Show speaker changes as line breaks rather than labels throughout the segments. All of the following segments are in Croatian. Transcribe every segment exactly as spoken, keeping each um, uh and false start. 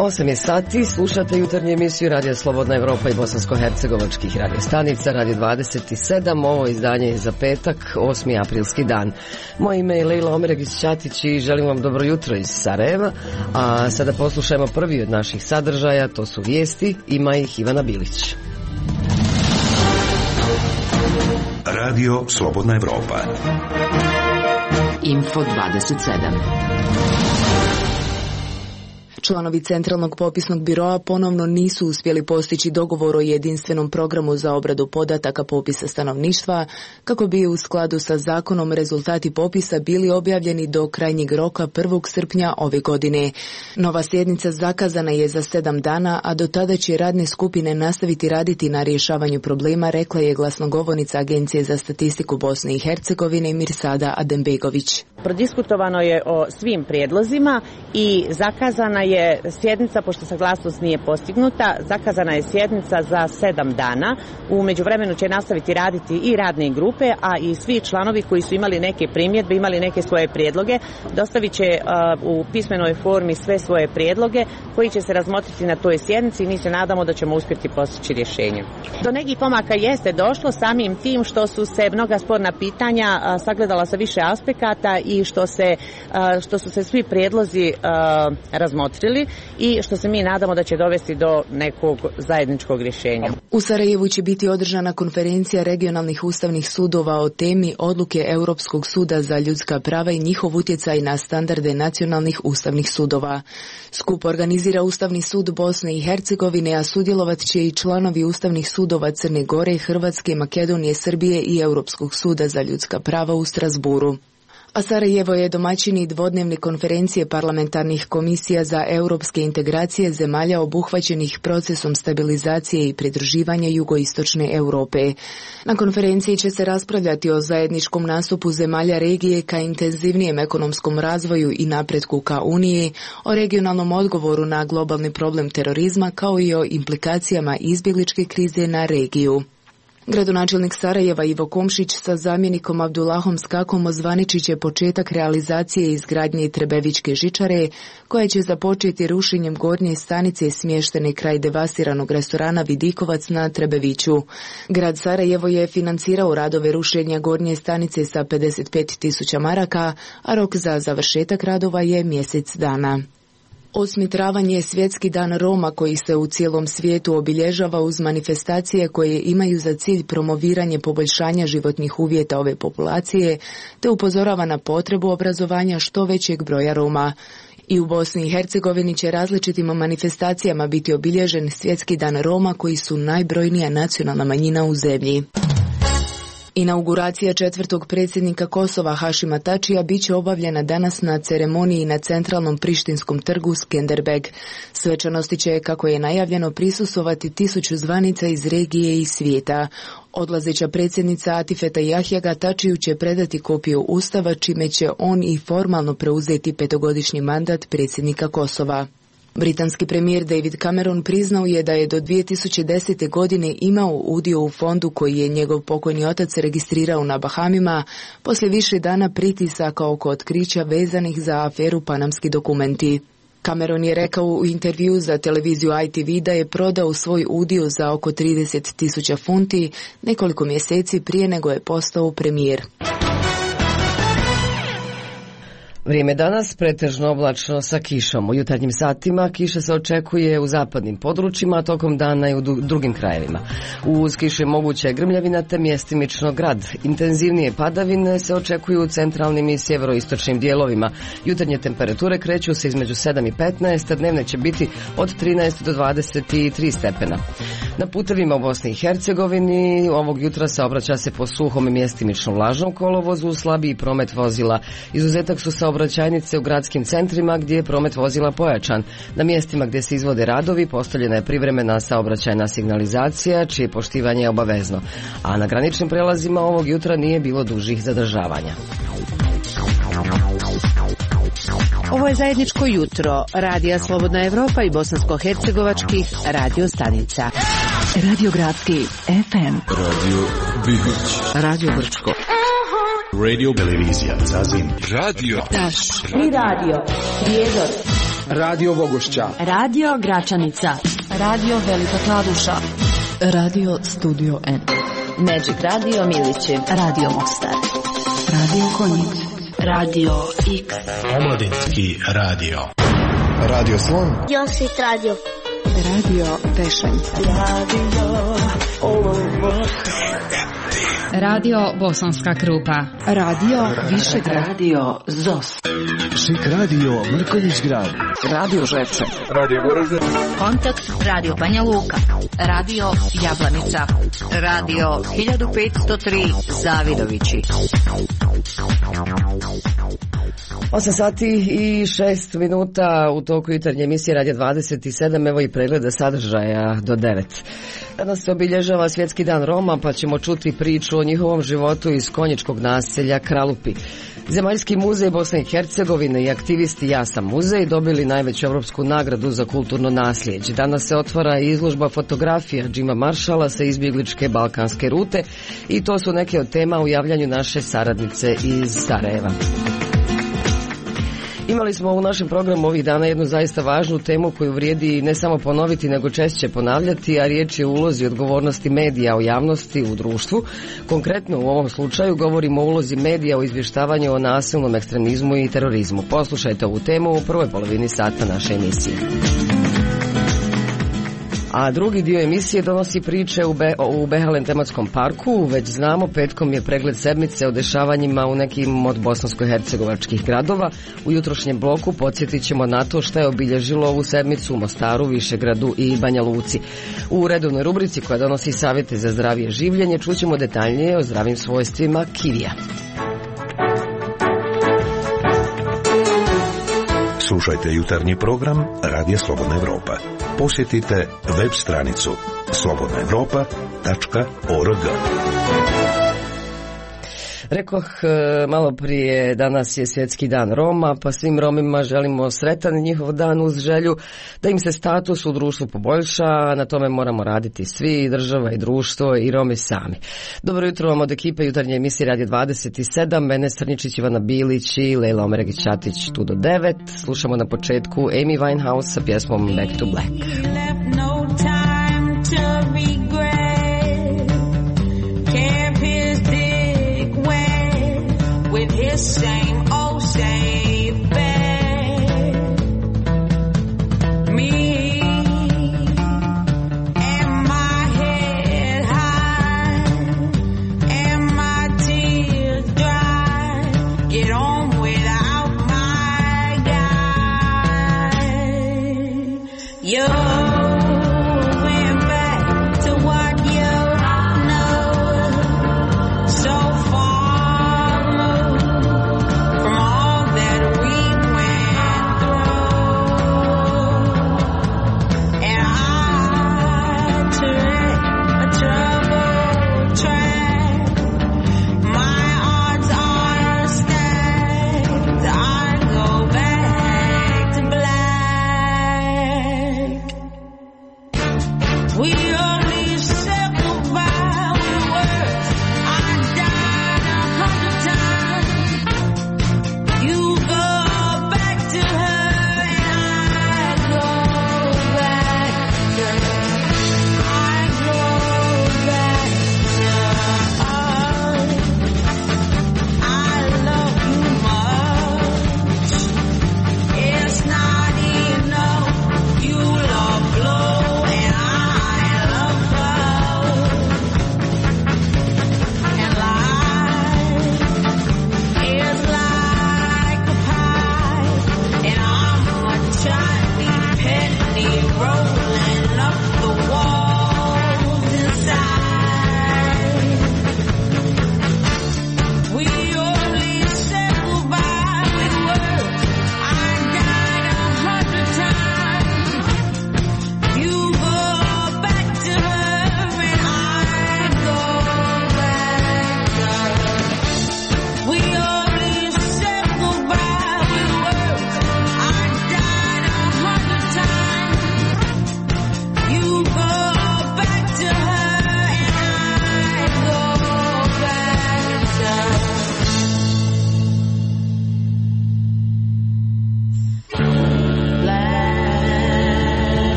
osam je sati, slušate jutarnju emisiju Radija Slobodna Evropa i bosansko-hercegovačkih radiostanica, Radio dvadeset sedam, ovo izdanje je za petak, osmi aprilski dan. Moje ime je Lejla Omeragić-Ćatić i želim vam dobro jutro iz Sarajeva, a sada poslušajmo prvi od naših sadržaja, to su vijesti, ima ih Ivana Bilić.
Radio Slobodna Evropa.
Info dvadeset sedam. Članovi Centralnog popisnog biroa ponovno nisu uspjeli postići dogovor o jedinstvenom programu za obradu podataka popisa stanovništva, kako bi u skladu sa zakonom rezultati popisa bili objavljeni do krajnjeg roka prvog srpnja ove godine. Nova sjednica zakazana je za sedam dana, a do tada će radne skupine nastaviti raditi na rješavanju problema, rekla je glasnogovornica Agencije za statistiku Bosne i Hercegovine Mirsada Adembegović.
Prodiskutovano je o svim prijedlozima i zakazana je sjednica, pošto saglasnost nije postignuta, zakazana je sjednica za sedam dana. U međuvremenu će nastaviti raditi i radne grupe, a i svi članovi koji su imali neke primjedbe, imali neke svoje prijedloge, dostavit će uh, u pismenoj formi sve svoje prijedloge koji će se razmotriti na toj sjednici i mi se nadamo da ćemo uspjeti postići rješenje. Do nekih pomaka jeste došlo samim tim što su se mnoga sporna pitanja uh, sagledala sa više aspekata i što, se, uh, što su se svi prijedlozi uh, razmotrili i što se mi nadamo da će dovesti do nekog zajedničkog rješenja.
U Sarajevu će biti održana konferencija regionalnih ustavnih sudova o temi odluke Europskog suda za ljudska prava i njihov utjecaj na standarde nacionalnih ustavnih sudova. Skup organizira Ustavni sud Bosne i Hercegovine, a sudjelovat će i članovi ustavnih sudova Crne Gore, Hrvatske, Makedonije, Srbije i Europskog suda za ljudska prava u Strasburu. A Sarajevo je domaćin i dvodnevne konferencije parlamentarnih komisija za europske integracije zemalja obuhvaćenih procesom stabilizacije i pridruživanja jugoistočne Europe. Na konferenciji će se raspravljati o zajedničkom nastupu zemalja regije ka intenzivnijem ekonomskom razvoju i napretku ka Uniji, o regionalnom odgovoru na globalni problem terorizma, kao i o implikacijama izbjegličke krize na regiju. Gradonačelnik Sarajeva Ivo Komšić sa zamjenikom Abdullahom Skakom ozvaničit će početak realizacije izgradnje Trebevićke žičare, koja će započeti rušenjem gornje stanice smještene kraj devastiranog restorana Vidikovac na Trebeviću. Grad Sarajevo je financirao radove rušenja gornje stanice sa pedeset pet tisuća maraka, a rok za završetak radova je mjesec dana. Osmi travanj je svjetski dan Roma koji se u cijelom svijetu obilježava uz manifestacije koje imaju za cilj promoviranje poboljšanja životnih uvjeta ove populacije, te upozorava na potrebu obrazovanja što većeg broja Roma. I u Bosni i Hercegovini će različitim manifestacijama biti obilježen svjetski dan Roma koji su najbrojnija nacionalna manjina u zemlji. Inauguracija četvrtog predsjednika Kosova Hašima Tačija bit će obavljena danas na ceremoniji na centralnom prištinskom trgu Skenderbeg. Svečanosti će, kako je najavljeno, prisustvovati tisuću zvanica iz regije i svijeta. Odlazeća predsjednica Atifeta Jahjaga Tačiju će predati kopiju Ustava, čime će on i formalno preuzeti petogodišnji mandat predsjednika Kosova. Britanski premijer David Cameron priznao je da je do dvije tisuće desete. godine imao udio u fondu koji je njegov pokojni otac registrirao na Bahamima poslije više dana pritisaka oko otkrića vezanih za aferu Panamski dokumenti. Cameron je rekao u intervju za televiziju I T V da je prodao svoj udio za oko trideset tisuća funti nekoliko mjeseci prije nego je postao premijer.
Vrijeme danas pretežno oblačno sa kišom. U jutarnjim satima kiša se očekuje u zapadnim područjima, a tokom dana i u drugim krajevima. Uz kiše moguća grmljavina te mjestimično grad. Intenzivnije padavine se očekuju u centralnim i sjeveroistočnim dijelovima. Jutarnje temperature kreću se između sedam i petnaest, a dnevne će biti od trinaest do dvadeset tri stepena. Na putevima u Bosni i Hercegovini ovog jutra saobraća se po suhom i mjestimično vlažnom kolovozu, slabiji promet vozila. Izuzetak su saobraćajnice u gradskim centrima gdje je promet vozila pojačan. Na mjestima gdje se izvode radovi postavljena je privremena saobraćajna signalizacija, čije poštivanje je obavezno. A na graničnim prelazima ovog jutra nije bilo dužih zadržavanja.
Ovo je zajedničko jutro Radija Slobodna Evropa i bosansko-hercegovačkih radio stanica. Radio Gradski F M,
Radio Bihoć,
Radio Grčko,
Radio Televizija Zazin,
Radio
Taš
i Radio Prijedor,
Radio Vogošća,
Radio Gračanica, Radio Velika Kladuša,
Radio Studio N,
Magic Radio Milići, Radio Mostar,
Radio Konjic,
Radio X,
Omladinski radio,
Radio Slon,
Josit Radio,
Radio Tešanj,
Radio
Radio Bosanska Krupa,
Radio Višegrad,
Radio Zos,
Šik Radio Mrkonjić Grad,
Radio Ževče,
Radio Goražde,
Kontakt Radio Banja Luka, Radio Jablanica, Radio hiljadu petsto tri Zavidovići.
osam sati i šest minuta u toku jutarnje emisije Radio dvadeset sedam, evo i pregleda sadržaja do devet. Danas se obilježava Svjetski dan Roma, pa ćemo čuti priču o njihovom životu iz konjičkog naselja Kralupi. Zemaljski muzej Bosne i Hercegovine i aktivisti Ja sam muzej dobili najveću europsku nagradu za kulturno nasljeđe. Danas se otvara i izložba fotografija Džima Maršala sa izbjegličke balkanske rute i to su neke od tema u javljanju naše saradnice iz Sarajeva. Imali smo u našem programu ovih dana jednu zaista važnu temu koju vrijedi ne samo ponoviti nego češće ponavljati, a riječ je o ulozi odgovornosti medija u javnosti u društvu. Konkretno u ovom slučaju govorimo o ulozi medija u izvještavanju o nasilnom ekstremizmu i terorizmu. Poslušajte ovu temu u prvoj polovini sata naše emisije. A drugi dio emisije donosi priče u, Be- u Behalen tematskom parku. Već znamo, petkom je pregled sedmice o dešavanjima u nekim od bosansko-hercegovačkih gradova. U jutrošnjem bloku podsjetit ćemo na to što je obilježilo ovu sedmicu u Mostaru, Višegradu i Banja Luci. U redovnoj rubrici koja donosi savjete za zdravije življenje čućemo detaljnije o zdravim svojstvima kivija.
Slušajte jutarnji program Radija Slobodna Evropa. Posjetite web stranicu slobodna evropa tačka org.
Rekoh malo prije, danas je Svjetski dan Roma, pa svim Romima želimo sretan njihov dan uz želju da im se status u društvu poboljša, a na tome moramo raditi svi, država i društvo i Romi sami. Dobro jutro vam od ekipe jutarnje emisije Radio dvadeset sedam, mene Strničić, Ivana Bilić i Lejla Omeregić-Ćatić tu do devet. Slušamo na početku Amy Winehouse sa pjesmom Back to Black.
With his same old same bed, me and my head high and my tears dry. Get on without my guy. You went back to what you know so far.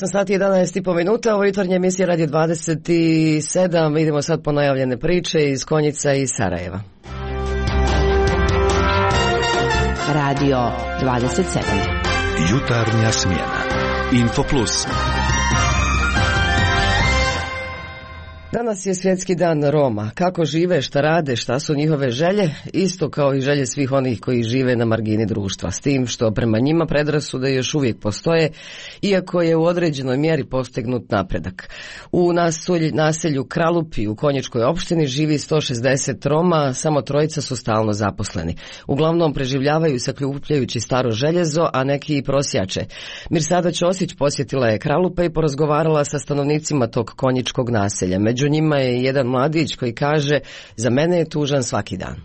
osam sati i jedanaest i po minuta, ovo jutarnje emisija Radio dvadeset sedam, idemo sad po najavljene priče iz Konjica i Sarajeva.
Radio dvadeset sedam.
Jutarnja smjena. Infoplus.
Danas je svjetski dan Roma. Kako žive, šta rade, šta su njihove želje, isto kao i želje svih onih koji žive na margini društva. S tim što prema njima predrasude još uvijek postoje, iako je u određenoj mjeri postignut napredak. U naselju, naselju Kralupi u Konjičkoj opštini živi sto šezdeset Roma, samo trojica su stalno zaposleni. Uglavnom preživljavaju sakupljajući staro željezo, a neki i prosjače. Mirsada Ćosić posjetila je Kralupe i porazgovarala sa stanovnicima tog konjičkog naselja. Među njima je jedan mladić koji kaže: za mene je tužan svaki dan.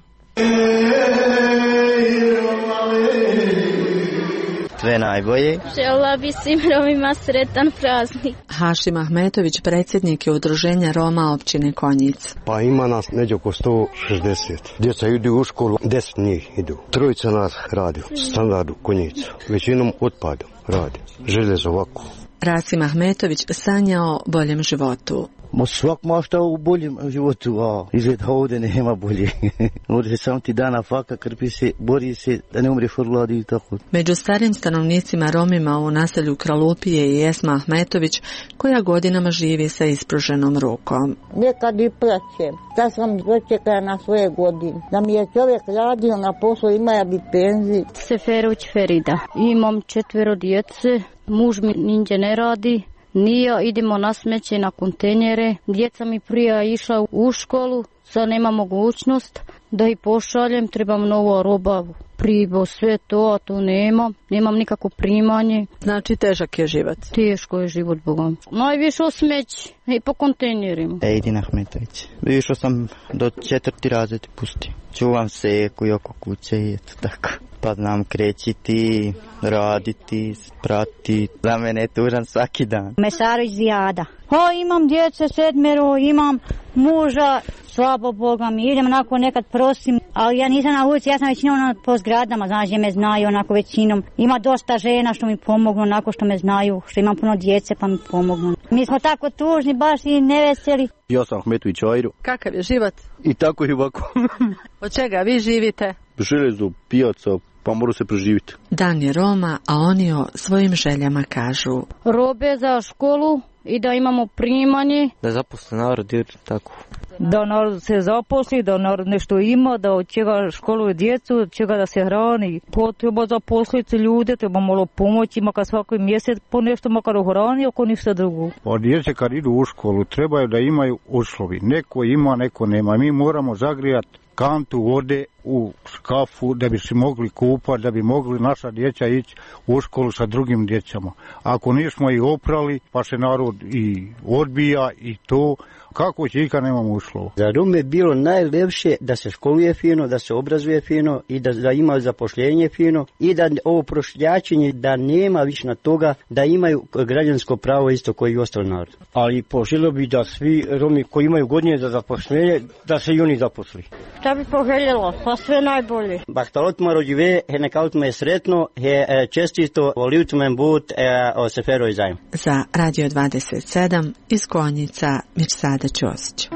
Sve najbolje.
Željela bi svim Romima sretan praznik.
Hašim Ahmetović, predsjednik je udruženja Roma općine Konjic.
Pa ima nas među oko sto šezdeset. Djeca idu u školu, deset njih idu. Trojica nas radi, standardu Konjicu. Većinom otpadom radi. Željezo ovako.
Rasim Ahmetović sanja o boljem životu.
Ma svak mašta u boljem životu, a izgled ovdje nema bolje. Ovdje se sam ti dana faka, krpi se, bori se da ne umreš od gladi i tako.
Među starim stanovnicima Romima u naselju Kralupi je i Esma Ahmetović, koja godinama živi sa ispruženom rukom.
Nekad i plaćem, da sam dočekala na svoje godine. Da mi je čovjek radio na poslu, ima ja bi penziju.
Seferuć Ferida. Imam četvero djece, muž mi ninđe ne radi. Nije, idemo na smeće, na kontejnere. Djeca mi prije išla u školu, sad nema mogućnost da ih pošaljem, trebam novu roba, pribo, sve to, a to nemam. Nemam nikako primanje.
Znači težak je život.
Teško je život, Bogom. Najviše u smeći i po kontejnerima.
Edin Ahmetović. Išao sam do četvrti razred pusti. Čuvam seku i oko kuće i eto tako. Pa znam krećiti, raditi, prati. Za mene je tužan svaki dan.
Mesarović Zijada. O, imam djece sedmero, imam muža, slabo Boga mi, idem onako nekad prosim, ali ja nisam na ulici, ja sam većinom po zgradama, znaš, gdje me znaju onako većinom. Ima dosta žena što mi pomognu, onako što me znaju, što imam puno djece pa mi pomognu. Mi smo tako tužni, baš i neveseli.
Ja sam Ahmetović Ajru.
Kakav je život?
I tako i ovako.
Od čega vi živite?
Železo, pijaca, pa moram se preživiti.
Dan je Roma, a oni o svojim željama kažu:
robe za školu i da imamo primanje.
Da zaposle narod, jer tako.
Da narod se zaposli, da narod nešto ima, da od čega školuje djecu, od čega da se hrani. Potreba zaposliti ljude, treba malo pomoći, makar svaki mjesec po nešto, makar u hrani, ako ništa drugo.
Pa djece kad idu u školu, trebaju da imaju uslovi. Neko ima, neko nema. Mi moramo zagrijati kantu vode u škafu da bi se mogli kupati, da bi mogli naša djeca ići u školu sa drugim djecama. Ako nismo ih oprali, pa se narod i odbija i to, kako će ikad nemamo uslova.
Za Rome je bilo najljepše da se školuje fino, da se obrazuje fino i da, da ima zapošljenje fino i da ovo prošljačenje, da nema više na toga, da imaju građansko pravo isto koji i ostali narod. Ali poželio bi da svi Romi koji imaju godine za zapošljenje, da se i oni zaposli.
Šta bi poželjelo? Pa sve najbolje.
Bahtalotma rođive, he nekautma je sretno, he čestito, volivtmen but o seferoj zajem.
Za Radio dvadeset sedam iz Konjica, Mirsada Ćosić.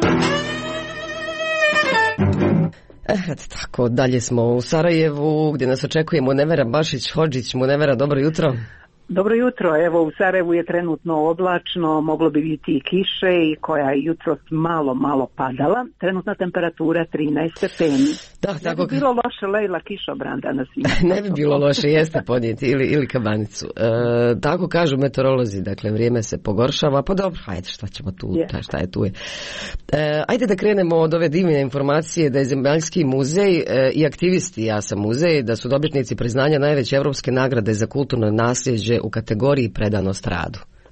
Eto tako, dalje smo u Sarajevu gdje nas očekuje Munevera Bašić-Hodžić. Munevera, dobro jutro.
Dobro jutro, evo u Sarajevu je trenutno oblačno, moglo bi biti i kiše i koja je jutros malo, malo padala. Trenutna temperatura trinaest stepeni.
Da, tako...
Ne bi bilo loše, Lejla, kišobran danas.
Ne bi bilo loše, jeste podnijeti ili, ili kabanicu. E, tako kažu meteorolozi, dakle vrijeme se pogoršava, pa dobro, hajde šta ćemo tu, yeah. šta je tu je. E, ajde da krenemo od ove divne informacije da je Zemaljski muzej e, i aktivisti Ja sam muzej, da su dobitnici priznanja najveće europske nagrade za kulturno nasljeđe u kategoriji predanost radu.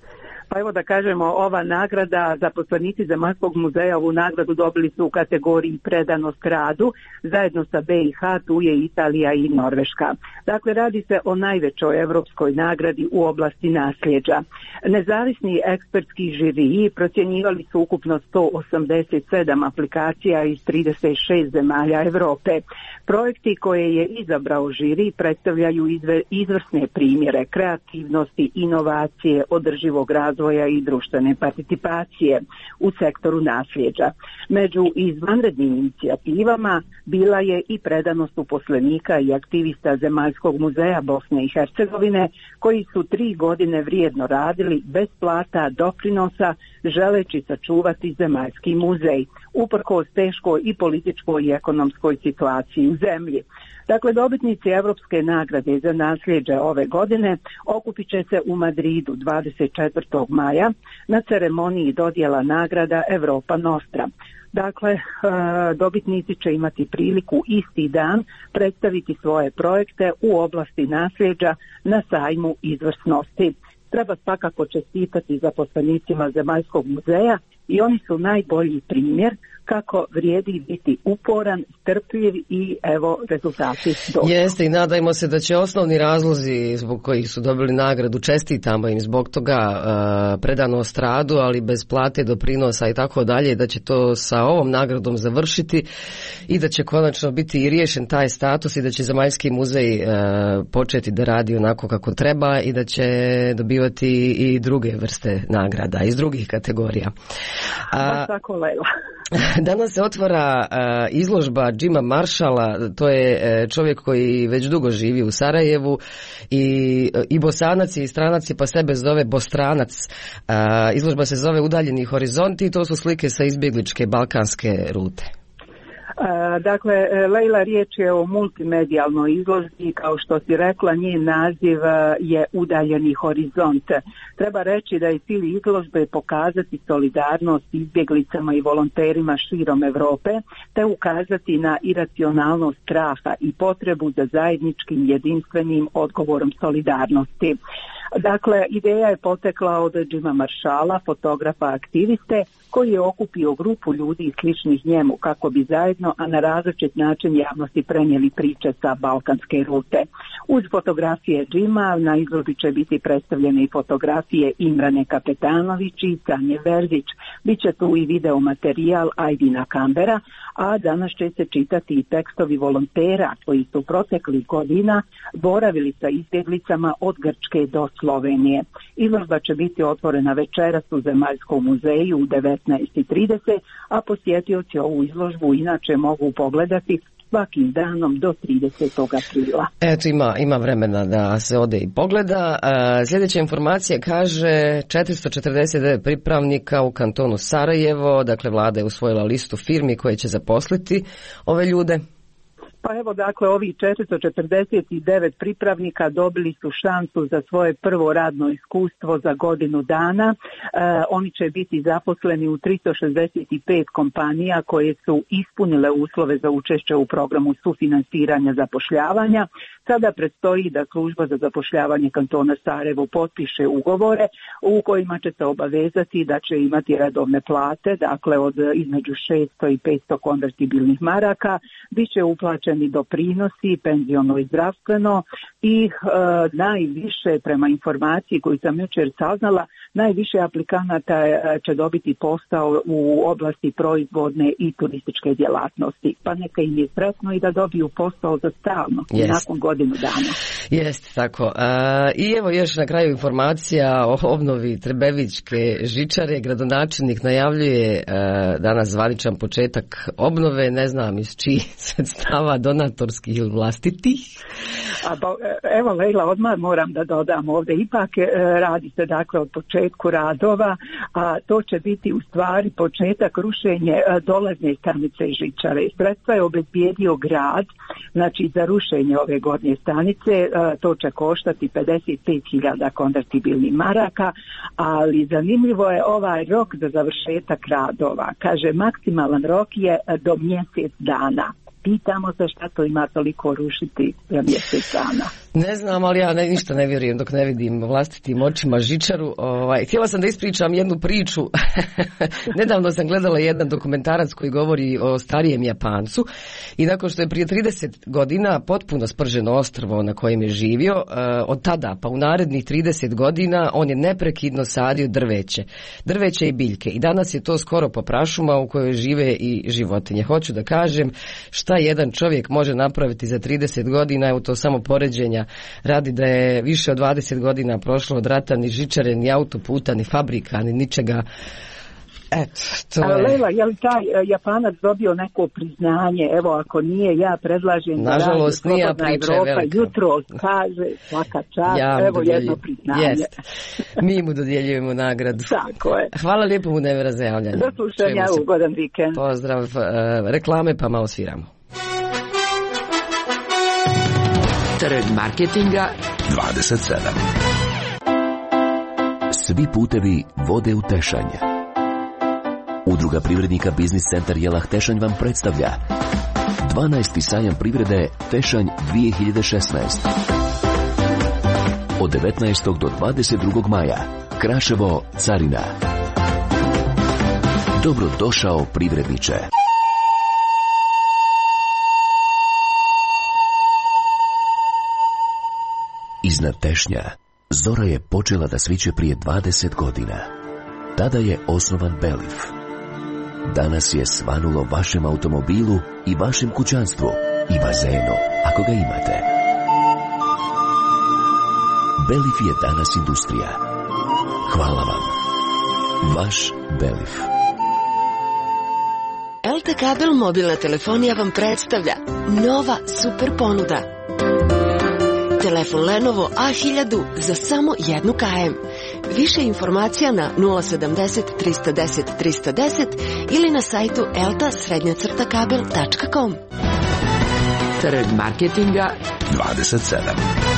Pa evo da kažemo, ova nagrada, zaposlenici Zemaljskog muzeja ovu nagradu dobili su u kategoriji predanost radu, zajedno sa B i H, tu je Italija i Norveška. Dakle, radi se o najvećoj europskoj nagradi u oblasti nasljeđa. Nezavisni ekspertski žiriji procjenjivali su ukupno sto osamdeset sedam aplikacija iz trideset šest zemalja Europe. Projekti koje je izabrao žiri predstavljaju izve, izvrsne primjere kreativnosti, inovacije, održivog razvoja i društvene participacije u sektoru nasljeđa. Među izvanrednim inicijativama bila je i predanost uposlenika i aktivista Zemaljskog muzeja Bosne i Hercegovine, koji su tri godine vrijedno radili bez plata, doprinosa, želeći sačuvati Zemaljski muzej, uprkos teškoj i političkoj i ekonomskoj situaciji u zemlji. Dakle, dobitnici Europske nagrade za nasljeđe ove godine okupit će se u Madridu dvadeset četvrtog maja na ceremoniji dodjela nagrada Europa Nostra. Dakle, dobitnici će imati priliku isti dan predstaviti svoje projekte u oblasti nasljeđa na sajmu izvrsnosti. Treba svakako čestitati zaposlenicima Zemaljskog muzeja i oni su najbolji primjer kako vrijedi biti uporan, strpljiv i evo rezultati došli.
Jeste, i nadajmo se da će osnovni razlozi zbog kojih su dobili nagradu, čestitamo im zbog toga, uh, predanost radu, ali bez plate, doprinosa i tako dalje, da će to sa ovom nagradom završiti i da će konačno biti i riješen taj status i da će Zemaljski muzej uh, početi da radi onako kako treba i da će dobivati i druge vrste nagrada iz drugih kategorija.
A, tako, Lejla.
Danas se otvara uh, izložba Jima Marshalla, to je uh, čovjek koji već dugo živi u Sarajevu i, uh, i bosanac i stranac, pa sebe zove Bostranac. Uh, izložba se zove Udaljeni horizonti i to su slike sa izbjegličke balkanske rute.
Dakle, Lejla, riječ je o multimedijalnoj izložbi, kao što si rekla, njen naziv je Udaljeni horizont. Treba reći da je cilj izložbe pokazati solidarnost izbjeglicama i volonterima širom Europe, te ukazati na iracionalnost straha i potrebu za zajedničkim jedinstvenim odgovorom solidarnosti. Dakle, ideja je potekla od Jima Marshalla, fotografa aktiviste, koji je okupio grupu ljudi sličnih njemu kako bi zajedno, a na različit način javnosti prenijeli priče sa balkanske rute. Uz fotografije Jima na izložbi će biti predstavljene i fotografije Imrane Kapetanović i Sanje Verzić. Biće tu i video materijal Ajdina Kambera, a danas će se čitati i tekstovi volontera koji su proteklih godina boravili sa izbjeglicama od Grčke do Slovenije. Izložba će biti otvorena večeras u Zemaljskom muzeju u devetnaest i trideset, a posjetioci ovu izložbu inače mogu pogledati svakim danom do tridesetog aprila.
Eto, ima, ima vremena da se ode i pogleda. A, sljedeća informacija kaže četiristo četrdeset devet pripravnika u kantonu Sarajevo, dakle vlada je usvojila listu firmi koje će zaposliti ove ljude.
Pa evo, dakle, ovi četiristo četrdeset devet pripravnika dobili su šansu za svoje prvo radno iskustvo za godinu dana. E, oni će biti zaposleni u tristo šezdeset pet kompanija koje su ispunile uslove za učešće u programu sufinansiranja zapošljavanja. Sada predstoji da služba za zapošljavanje kantona Sarajevo potpiše ugovore u kojima će se obavezati da će imati redovne plate, dakle od između šesto i petsto konvertibilnih maraka, bit će uplaćeni doprinosi, penziono i zdravstveno i e, najviše, prema informaciji koju sam jučer saznala, najviše aplikanata će dobiti posao u oblasti proizvodne i turističke djelatnosti. Pa neka im je sretno i da dobiju posao za stalno yes. nakon godinu dana.
Jeste tako. A, I evo još na kraju informacija o obnovi Trebevićke žičare. Gradonačelnik najavljuje a, danas zvaničan početak obnove, ne znam iz čijih sredstava, donatorskih ili vlastitih.
A, ba, evo, Lejla, odmah moram da dodam ovdje. Ipak e, radi se dakle od početku radova, a to će biti u stvari početak rušenja e, dolazne stanice žičare. Sredstva je obezbijedio grad, znači za rušenje ove gornje stanice, e, to će koštati pedeset pet hiljada konvertibilnih maraka, ali zanimljivo je ovaj rok za završetak radova. Kaže, maksimalan rok je do mjesec dana. Pitamo se šta to ima toliko rušiti za mjesec dana.
Ne znam, ali ja ne, ništa ne vjerujem dok ne vidim vlastitim očima žičaru. Ovaj, htjela sam da ispričam jednu priču. Nedavno sam gledala jedan dokumentarac koji govori o starijem Japancu i nakon što je prije trideset godina potpuno sprženo ostrvo na kojem je živio, od tada pa u narednih trideset godina on je neprekidno sadio drveće. Drveće i biljke. I danas je to skoro po prašuma u kojoj žive i životinje. Hoću da kažem šta jedan čovjek može napraviti za trideset godina, evo to samo poređenja radi da je više od dvadeset godina prošlo od rata, ni žičare, ni autoputa, ni fabrika, ni ničega. Eto, to je...
Lela, je li taj Japanac dobio neko priznanje? Evo, ako nije, ja predlažem da
nažalost,
Radio
nije
Slobodna
priča
Evropa
velika.
jutro kaže svaka čast,
Ja
evo
dodjelju...
jedno priznanje.
Jest. Mi mu dodjeljujemo nagradu.
Tako je.
Hvala lijepo mu Nevera za javljanje.
Do slušanja, ugodan vikend.
Pozdrav, uh, reklame pa malo sviramo.
Trg marketinga
dvadeset sedam.
Svi putevi vode u Tešanj. Udruga privrednika Biznis centar Jelah Tešanj vam predstavlja dvanaesti sajam privrede Tešanj dvije hiljade šesnaest. Od devetnaestog do dvadeset drugog maja. Kraševo, Carina. Dobro došao privredniče. Iznad Tešnja zora je počela da sviće prije dvadeset godina. Tada je osnovan Belif. Danas je svanulo vašem automobilu i vašem kućanstvu i bazenu, ako ga imate. Belif je danas industrija. Hvala vam. Vaš Belif.
el te Kabel mobilna telefonija vam predstavlja nova super ponuda. Telefon Lenovo A hiljadu za samo jednu kajem. Više informacija na nula sedamdeset trista deset trista deset ili na sajtu elta srednja crta kabel tačka com.
Trg marketinga
dvadeset sedam.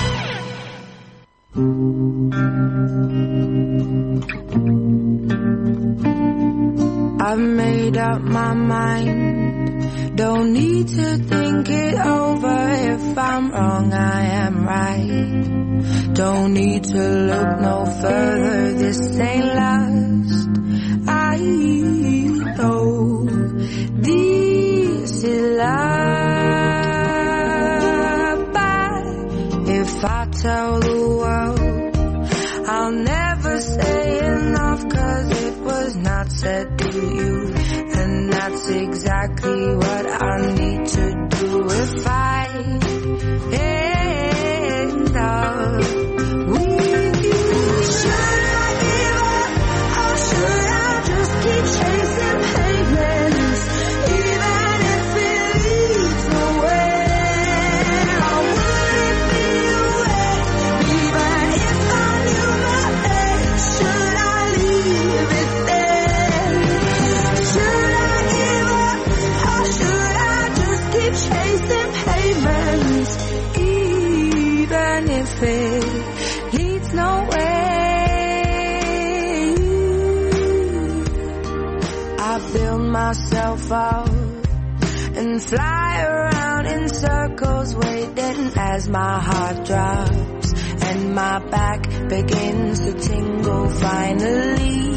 I've made up my mind. Don't need to think it over. If I'm wrong, I am right. Don't need to look no further. This ain't last. I know this is love. But if I tell the world, I'll never say enough, 'cause it was not said to you. And that's exactly what I need to do if I end up with you. Should I give up or should I just keep chasing pavements, even if it leads nowhere? I wouldn't be away, even if I knew my fate. Should I leave it there? Should I give up or should I just keep chasing pavements, even if it leads nowhere? I build myself up and fly around in circles, waiting as my heart drops and my back begins to tingle finally.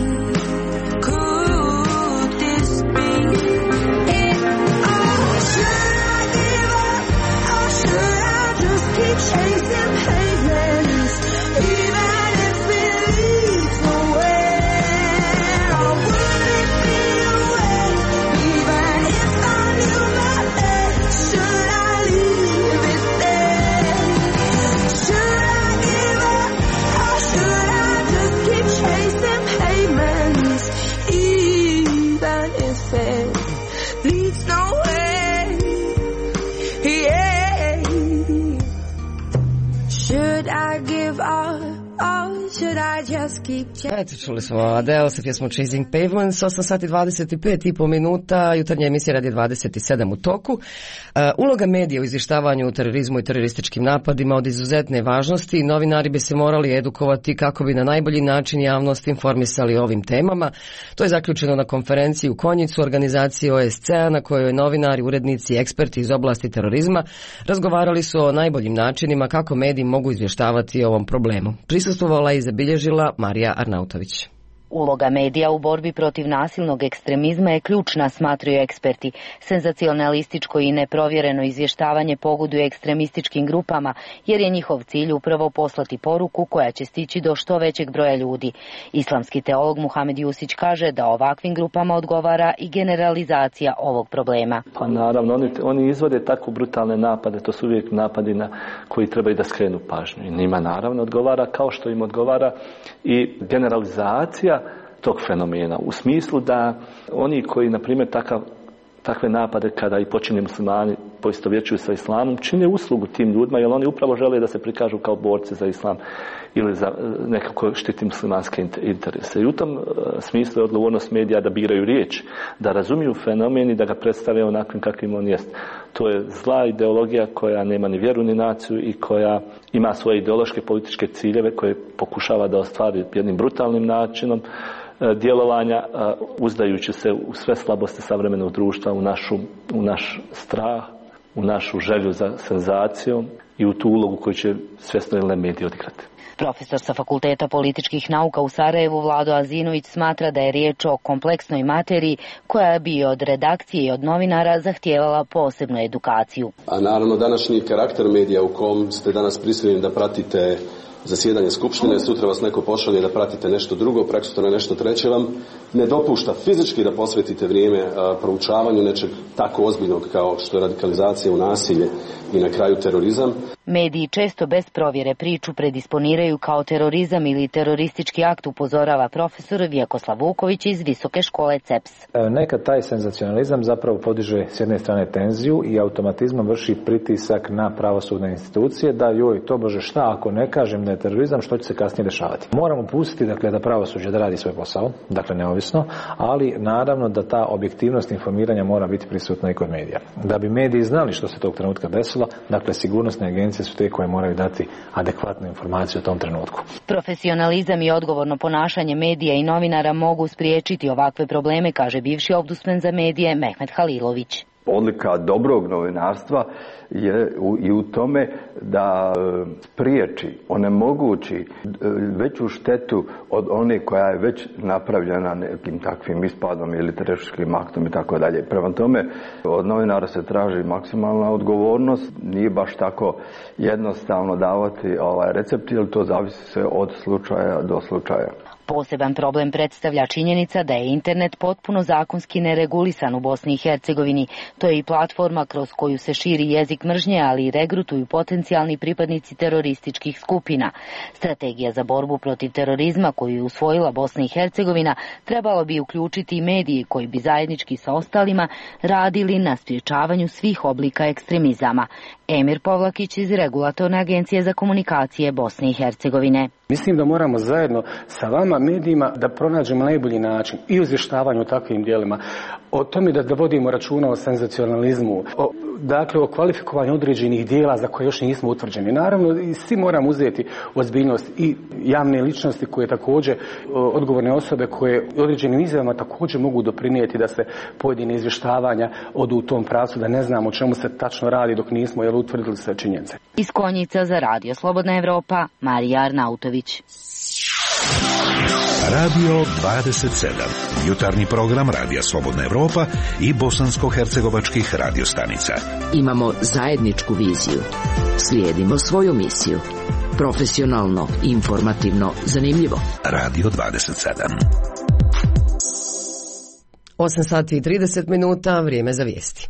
Could this be it? Oh, should I give up or should I just keep chasing pavements, even if it leads nowhere? I wouldn't be away, even if I knew my fate. Should I leave it there? Should I give up or should I just keep chasing pavements, even if it leads nowhere? Yeah. Should I give up or should should I just keep chasing?
Eto, čuli smo Adele sa pjesmom Chasing Pavements, osam sati dvadeset pet i po minuta, jutarnja emisija Radio dvadeset sedam u toku. Uh, uloga medija u izvještavanju o terorizmu i terorističkim napadima od izuzetne važnosti. Novinari bi se morali edukovati kako bi na najbolji način javnost informisali o ovim temama. To je zaključeno na konferenciji u Konjicu organizacije O S C-a na kojoj novinari, urednici i eksperti iz oblasti terorizma razgovarali su o najboljim načinima kako mediji mogu izvještavati o ovom problemu. Prisustvovala i zabilježila Marija Arnautović.
Uloga medija u borbi protiv nasilnog ekstremizma je ključna, smatraju eksperti. Senzacionalističko i neprovjereno izvještavanje pogoduje ekstremističkim grupama, jer je njihov cilj upravo poslati poruku koja će stići do što većeg broja ljudi. Islamski teolog Muhamed Jusić kaže da ovakvim grupama odgovara i generalizacija ovog problema.
Pa naravno, oni, oni izvode tako brutalne napade, to su uvijek napadi na koji trebaju da skrenu pažnju. I njima naravno odgovara kao što im odgovara i generalizacija tog fenomena, u smislu da oni koji, na primjer, takav, takve napade kada i počinje muslimani poistovjećuju sa islamom, čine uslugu tim ljudima, jer oni upravo žele da se prikažu kao borci za islam ili za nekako štiti muslimanske interese. I u tom smislu je odgovornost medija da biraju riječ, da razumiju fenomen i da ga predstave onakvim kakvim on jest. To je zla ideologija koja nema ni vjeru ni naciju i koja ima svoje ideološke političke ciljeve koje pokušava da ostvari jednim brutalnim načinom djelovanja, uzdajući se u sve slabosti savremenog društva, u, našu, u naš strah, u našu želju za senzacijom i u tu ulogu koju će svjesno ili ne mediji odigrati.
Profesor sa Fakulteta političkih nauka u Sarajevu Vlado Azinović smatra da je riječ o kompleksnoj materiji koja bi od redakcije i od novinara zahtijevala posebnu edukaciju.
A naravno današnji karakter medija u kom ste danas prisiljeni da pratite zasjedanje skupštine, sutra vas neko pošalje da pratite nešto drugo, preksutra nešto treće, vam ne dopušta fizički da posvetite vrijeme a, proučavanju nečeg tako ozbiljnog kao što je radikalizacija u nasilje i na kraju terorizam.
Mediji često bez provjere priču predisponiraju kao terorizam ili teroristički akt, upozorava profesor Vjekoslav Vuković iz Visoke škole C E P S.
Nekad taj senzacionalizam zapravo podiže s jedne strane tenziju i automatizmom vrši pritisak na pravosudne institucije da joj, to bože, šta ako ne kažem da je terorizam, što će se kasnije dešavati. Moramo pustiti, dakle, da pravosuđe da radi svoj posao, dakle neovisno, ali naravno da ta objektivnost informiranja mora biti prisutna i kod medija. Da bi mediji znali što se tog trenutka desilo, dakle sigurnosne agencije su te koje moraju dati adekvatnu informaciju o tom trenutku.
Profesionalizam i odgovorno ponašanje medija i novinara mogu spriječiti ovakve probleme, kaže bivši ombudsman za medije Mehmet Halilović.
Odlika dobrog novinarstva je u, i u tome da e, spriječi, onemogući veću štetu od one koja je već napravljena nekim takvim ispadom ili terorističkim aktom i tako dalje. Prema tome, od novinara se traži maksimalna odgovornost, nije baš tako jednostavno davati ovaj recept, jer to zavisi se od slučaja do slučaja.
Poseban problem predstavlja činjenica da je internet potpuno zakonski neregulisan u Bosni i Hercegovini. To je i platforma kroz koju se širi jezik mržnje, ali i regrutuju potencijalni pripadnici terorističkih skupina. Strategija za borbu protiv terorizma koju je usvojila Bosna i Hercegovina trebalo bi uključiti i mediji koji bi zajednički sa ostalima radili na sprječavanju svih oblika ekstremizama. Emir Povlakić iz Regulatorne agencije za komunikacije Bosne i Hercegovine.
Mislim da moramo zajedno sa vama, medijima, da pronađemo najbolji način i u izvještavanju o takvim dijelima, o tome da, da vodimo računa o senzacionalizmu, o, dakle o kvalifikovanju određenih dijela za koje još nismo utvrđeni. Naravno, i svi moramo uzeti ozbiljnost i javne ličnosti koje također, odgovorne osobe koje određenim izjavama također mogu doprinijeti da se pojedine izvještavanja odu u tom pravcu, da ne znamo o čemu se tačno radi dok nismo jel, utvrdili sve činjenice.
Iz Konjica za Radio Slobodna Evropa, Marija Arnautović.
Radio dvadeset sedam. Jutarnji program Radija Slobodna Evropa i bosansko-hercegovačkih radiostanica.
Imamo zajedničku viziju. Slijedimo svoju misiju. Profesionalno, informativno, zanimljivo.
Radio dvadeset sedam.
osam sati i trideset minuta, vrijeme za vijesti.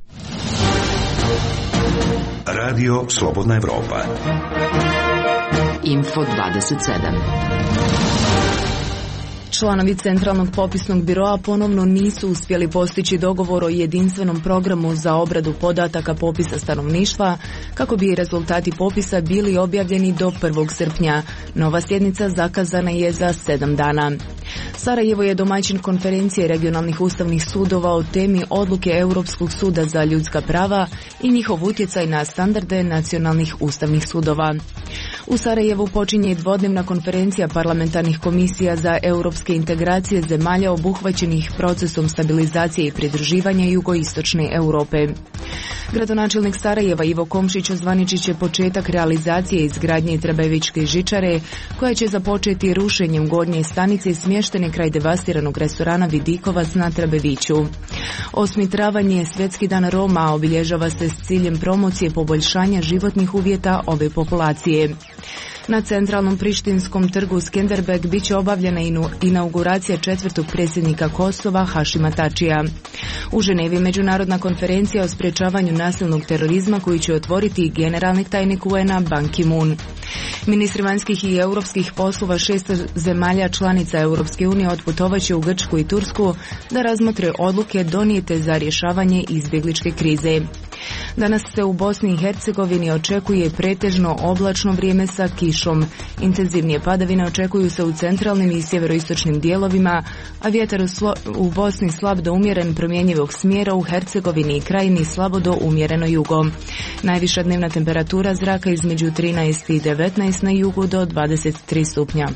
Radio Slobodna Evropa.
Info dvadeset sedam.
Članovi Centralnog popisnog biroa ponovno nisu uspjeli postići dogovor o jedinstvenom programu za obradu podataka popisa stanovništva kako bi rezultati popisa bili objavljeni do prvog srpnja. Nova sjednica zakazana je za sedam dana. Sarajevo je domaćin konferencije regionalnih ustavnih sudova o temi odluke Europskog suda za ljudska prava i njihov utjecaj na standarde nacionalnih ustavnih sudova. U Sarajevu počinje dvodnevna konferencija parlamentarnih komisija za europske integracije zemalja obuhvaćenih procesom stabilizacije i pridruživanja jugoistočne Europe. Gradonačelnik Sarajeva Ivo Komšić ozvaničit će početak realizacije izgradnje Trebevičke žičare, koja će započeti rušenjem gornje stanice smještene kraj devastiranog restorana Vidikovac na Trebeviću. Osmi travanj je Svjetski dan Roma, a obilježava se s ciljem promocije poboljšanja životnih uvjeta ove populacije. Na centralnom prištinskom trgu Skenderbeg bit će obavljena inauguracija četvrtog predsjednika Kosova Hašima Tačija. U Ženevi međunarodna konferencija o sprječavanju nasilnog terorizma koju će otvoriti generalni tajnik U N A Ban Ki-moon. Ministri vanjskih i europskih poslova šest zemalja članica Europske unije otputovaće u Grčku i Tursku da razmotre odluke donijete za rješavanje izbjegličke krize. Danas se u Bosni i Hercegovini očekuje pretežno oblačno vrijeme sa kišom. Intenzivnije padavine očekuju se u centralnim i sjeveroistočnim dijelovima, a vjetar u, slo- u Bosni slab do umjeren promjenjivog smjera, u Hercegovini i Krajini slabo do umjereno jugo. Najviša dnevna temperatura zraka između trinaest i devetnaest, na jugu do dvadeset tri stupnja.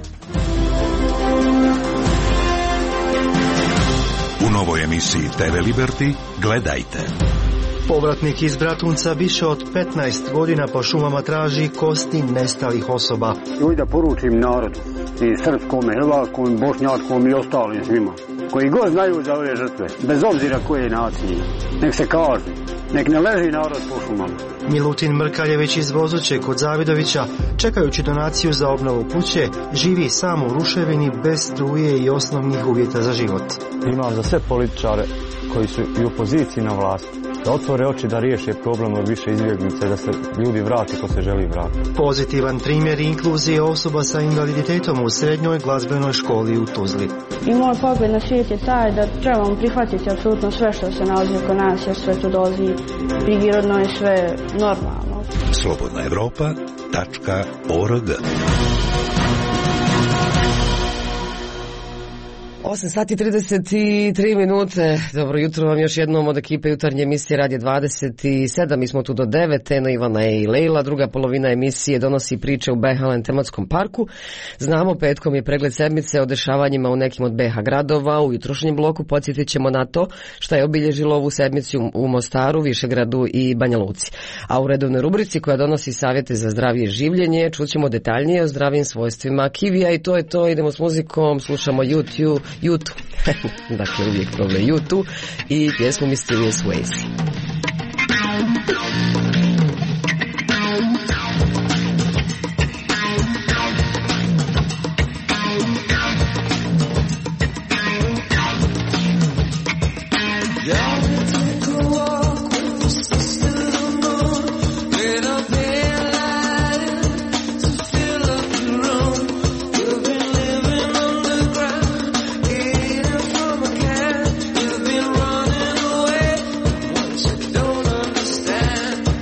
U novoj emisiji T V Liberty gledajte.
Povratnik iz Bratunca više od petnaest godina po šumama traži kosti nestalih osoba.
Joj da poručim narodu, i srpskom, i hrvatskom, bošnjačkom i ostalim svima, koji god znaju za ove žrtve, bez obzira koje nacije, nek se kaže, nek ne leži narod po šumama.
Milutin Mrkaljević iz Vozuće kod Zavidovića, čekajući donaciju za obnovu kuće, živi sam u ruševini bez struje i osnovnih uvjeta za život.
Imam za sve političare koji su i u opoziciji na vlasti da otvore oči, da riješe problem od više izbjeglice, da se ljudi vrati ko se želi vratiti.
Pozitivan primjer inkluzije osoba sa invaliditetom u srednjoj glazbenoj školi u Tuzli.
I moj pogled na svijet je taj da trebamo prihvatiti apsolutno sve što se nalazi oko nas, jer sve tu dolazi prirodno i sve normalno.
slobodna evropa tačka org.
osam sati i trideset tri minute. Dobro jutro vam još jednom od ekipe jutarnje emisije Radija dvadeset sedam. Mi smo tu do devet. Eno, Ivana i Lejla. Druga polovina emisije donosi priče u B H L tematskom parku. Znamo, petkom je pregled sedmice o dešavanjima u nekim od B H gradova. U jutrošnjem bloku podsjetit ćemo na to šta je obilježilo ovu sedmicu u Mostaru, Višegradu i Banja Luci. A u redovnoj rubrici koja donosi savjete za zdravije življenje čućemo detaljnije o zdravim svojstvima kivija i to je to. Idemo s muzikom, slušamo YouTube. YouTube. Dakle, uvijek problem YouTube i pjesmu Mysterious Ways.
Don't understand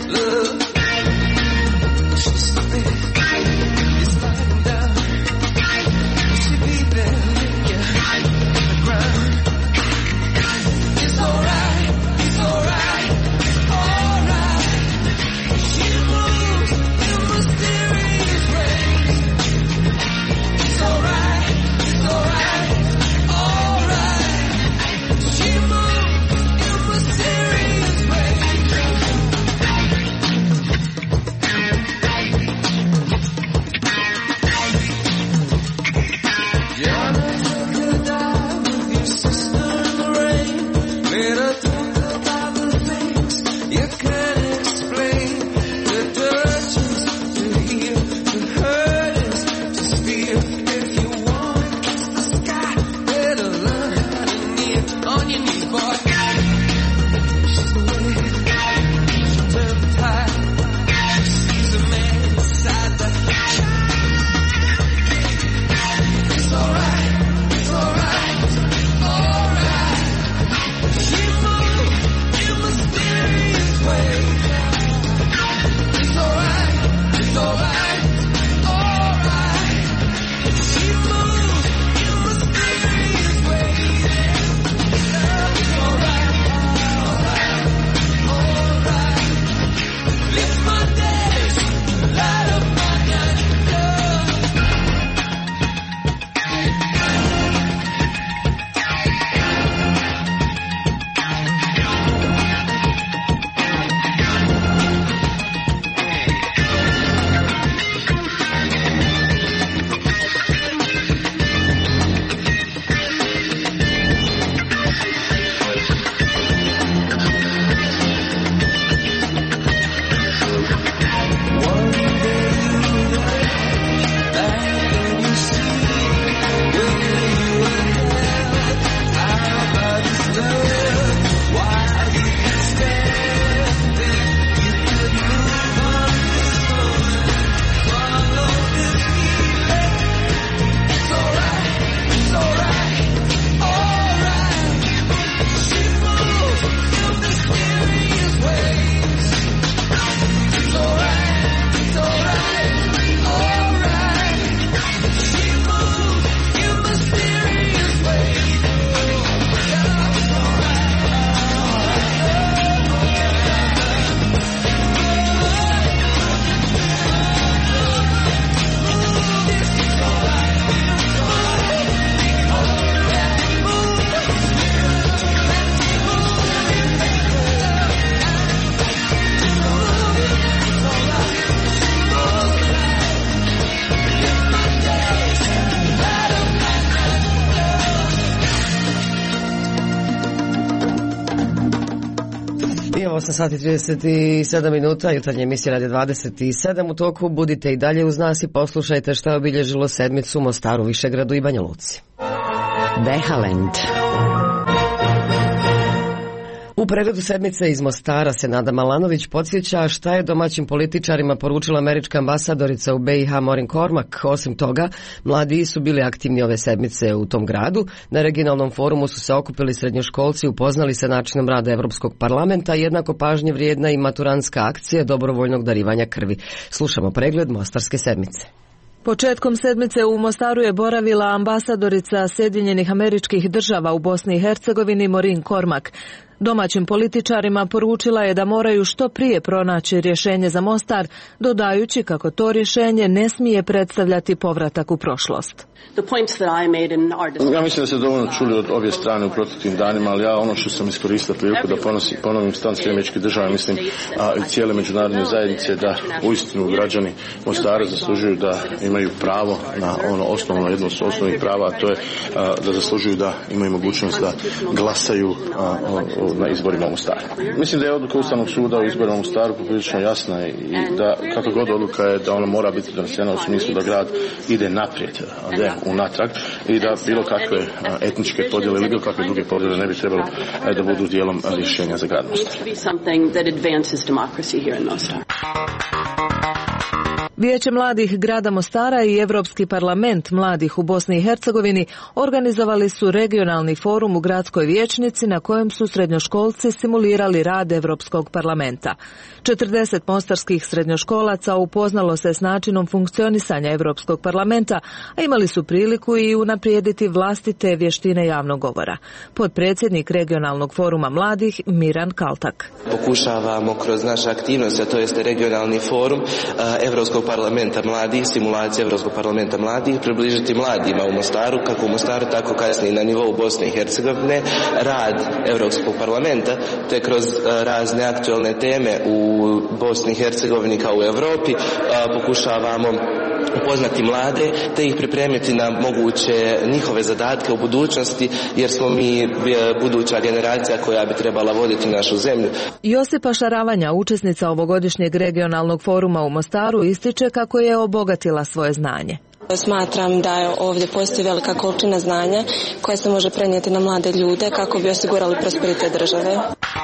osam sati i trideset sedam minuta, jutarnje emisije Radio dvadeset sedam u toku. Budite i dalje uz nas i poslušajte šta je obilježilo sedmicu u Mostaru, Višegradu i Banja Luci.
Vehalend.
U pregledu sedmice iz Mostara se Nada Malanović podsjeća šta je domaćim političarima poručila američka ambasadorica u B i H Maureen Cormack. Osim toga, mladi su bili aktivni ove sedmice u tom gradu. Na regionalnom forumu su se okupili srednjoškolci, upoznali se načinom rada Evropskog parlamenta, jednako pažnje vrijedna i maturantska akcija dobrovoljnog darivanja krvi. Slušamo pregled Mostarske sedmice.
Početkom sedmice u Mostaru je boravila ambasadorica Sjedinjenih Američkih Država u Bosni i Hercegovini Maureen Cormack. Domaćim političarima poručila je da moraju što prije pronaći rješenje za Mostar, dodajući kako to rješenje ne smije predstavljati povratak u prošlost.
Ja mislim da se dovoljno čuli od obje strane u proteklim danima, ali ja ono što sam iskoristio priliku da ponosim, ponovim stan Sjedinjenih Američkih Država, mislim a i cijele međunarodne zajednice, da uistinu građani Mostara zaslužuju da imaju pravo na ono osnovno, jedno od osnovnih prava, a to je a, da zaslužuju da imaju mogućnost da glasaju a, o, na izborima u Mostaru. Mislim da je odluka Ustavnog suda u izborima u Mostaru poprilično jasna i da kakva god odluka je da ona mora biti donesena u smislu da grad ide naprijed, a ne unatrag, i da bilo kakve etničke podjele ili bilo kakve druge podjele ne bi trebalo da budu dijelom rješenja za grad Mostar.
Vijeće mladih grada Mostara i Europski parlament mladih u Bosni i Hercegovini organizovali su regionalni forum u gradskoj vijećnici na kojem su srednjoškolci simulirali rad Europskog parlamenta. četrdeset mostarskih srednjoškolaca upoznalo se s načinom funkcionisanja Europskog parlamenta, a imali su priliku i unaprijediti vlastite vještine javnog govora. Potpredsjednik regionalnog foruma mladih Miran Kaltak.
Pokušavamo kroz naše aktivnosti, a to jeste regionalni forum Europskog parlamenta mladih, simulacija Europskog parlamenta mladih, približiti mladima u Mostaru, kako u Mostaru, tako kasnije na nivou Bosne i Hercegovine, rad Europskog parlamenta, te kroz razne aktualne teme u Bosni i Hercegovini kao u Europi pokušavamo upoznati mlade, te ih pripremiti na moguće njihove zadatke u budućnosti, jer smo mi buduća generacija koja bi trebala voditi našu zemlju.
Josipa Šaravanja, učesnica ovogodišnjeg regionalnog foruma u Mostaru, ističe kako je obogatila svoje znanje.
Smatram da ovdje postoji velika količina znanja koja se može prenijeti na mlade ljude kako bi osigurali prosperitet države.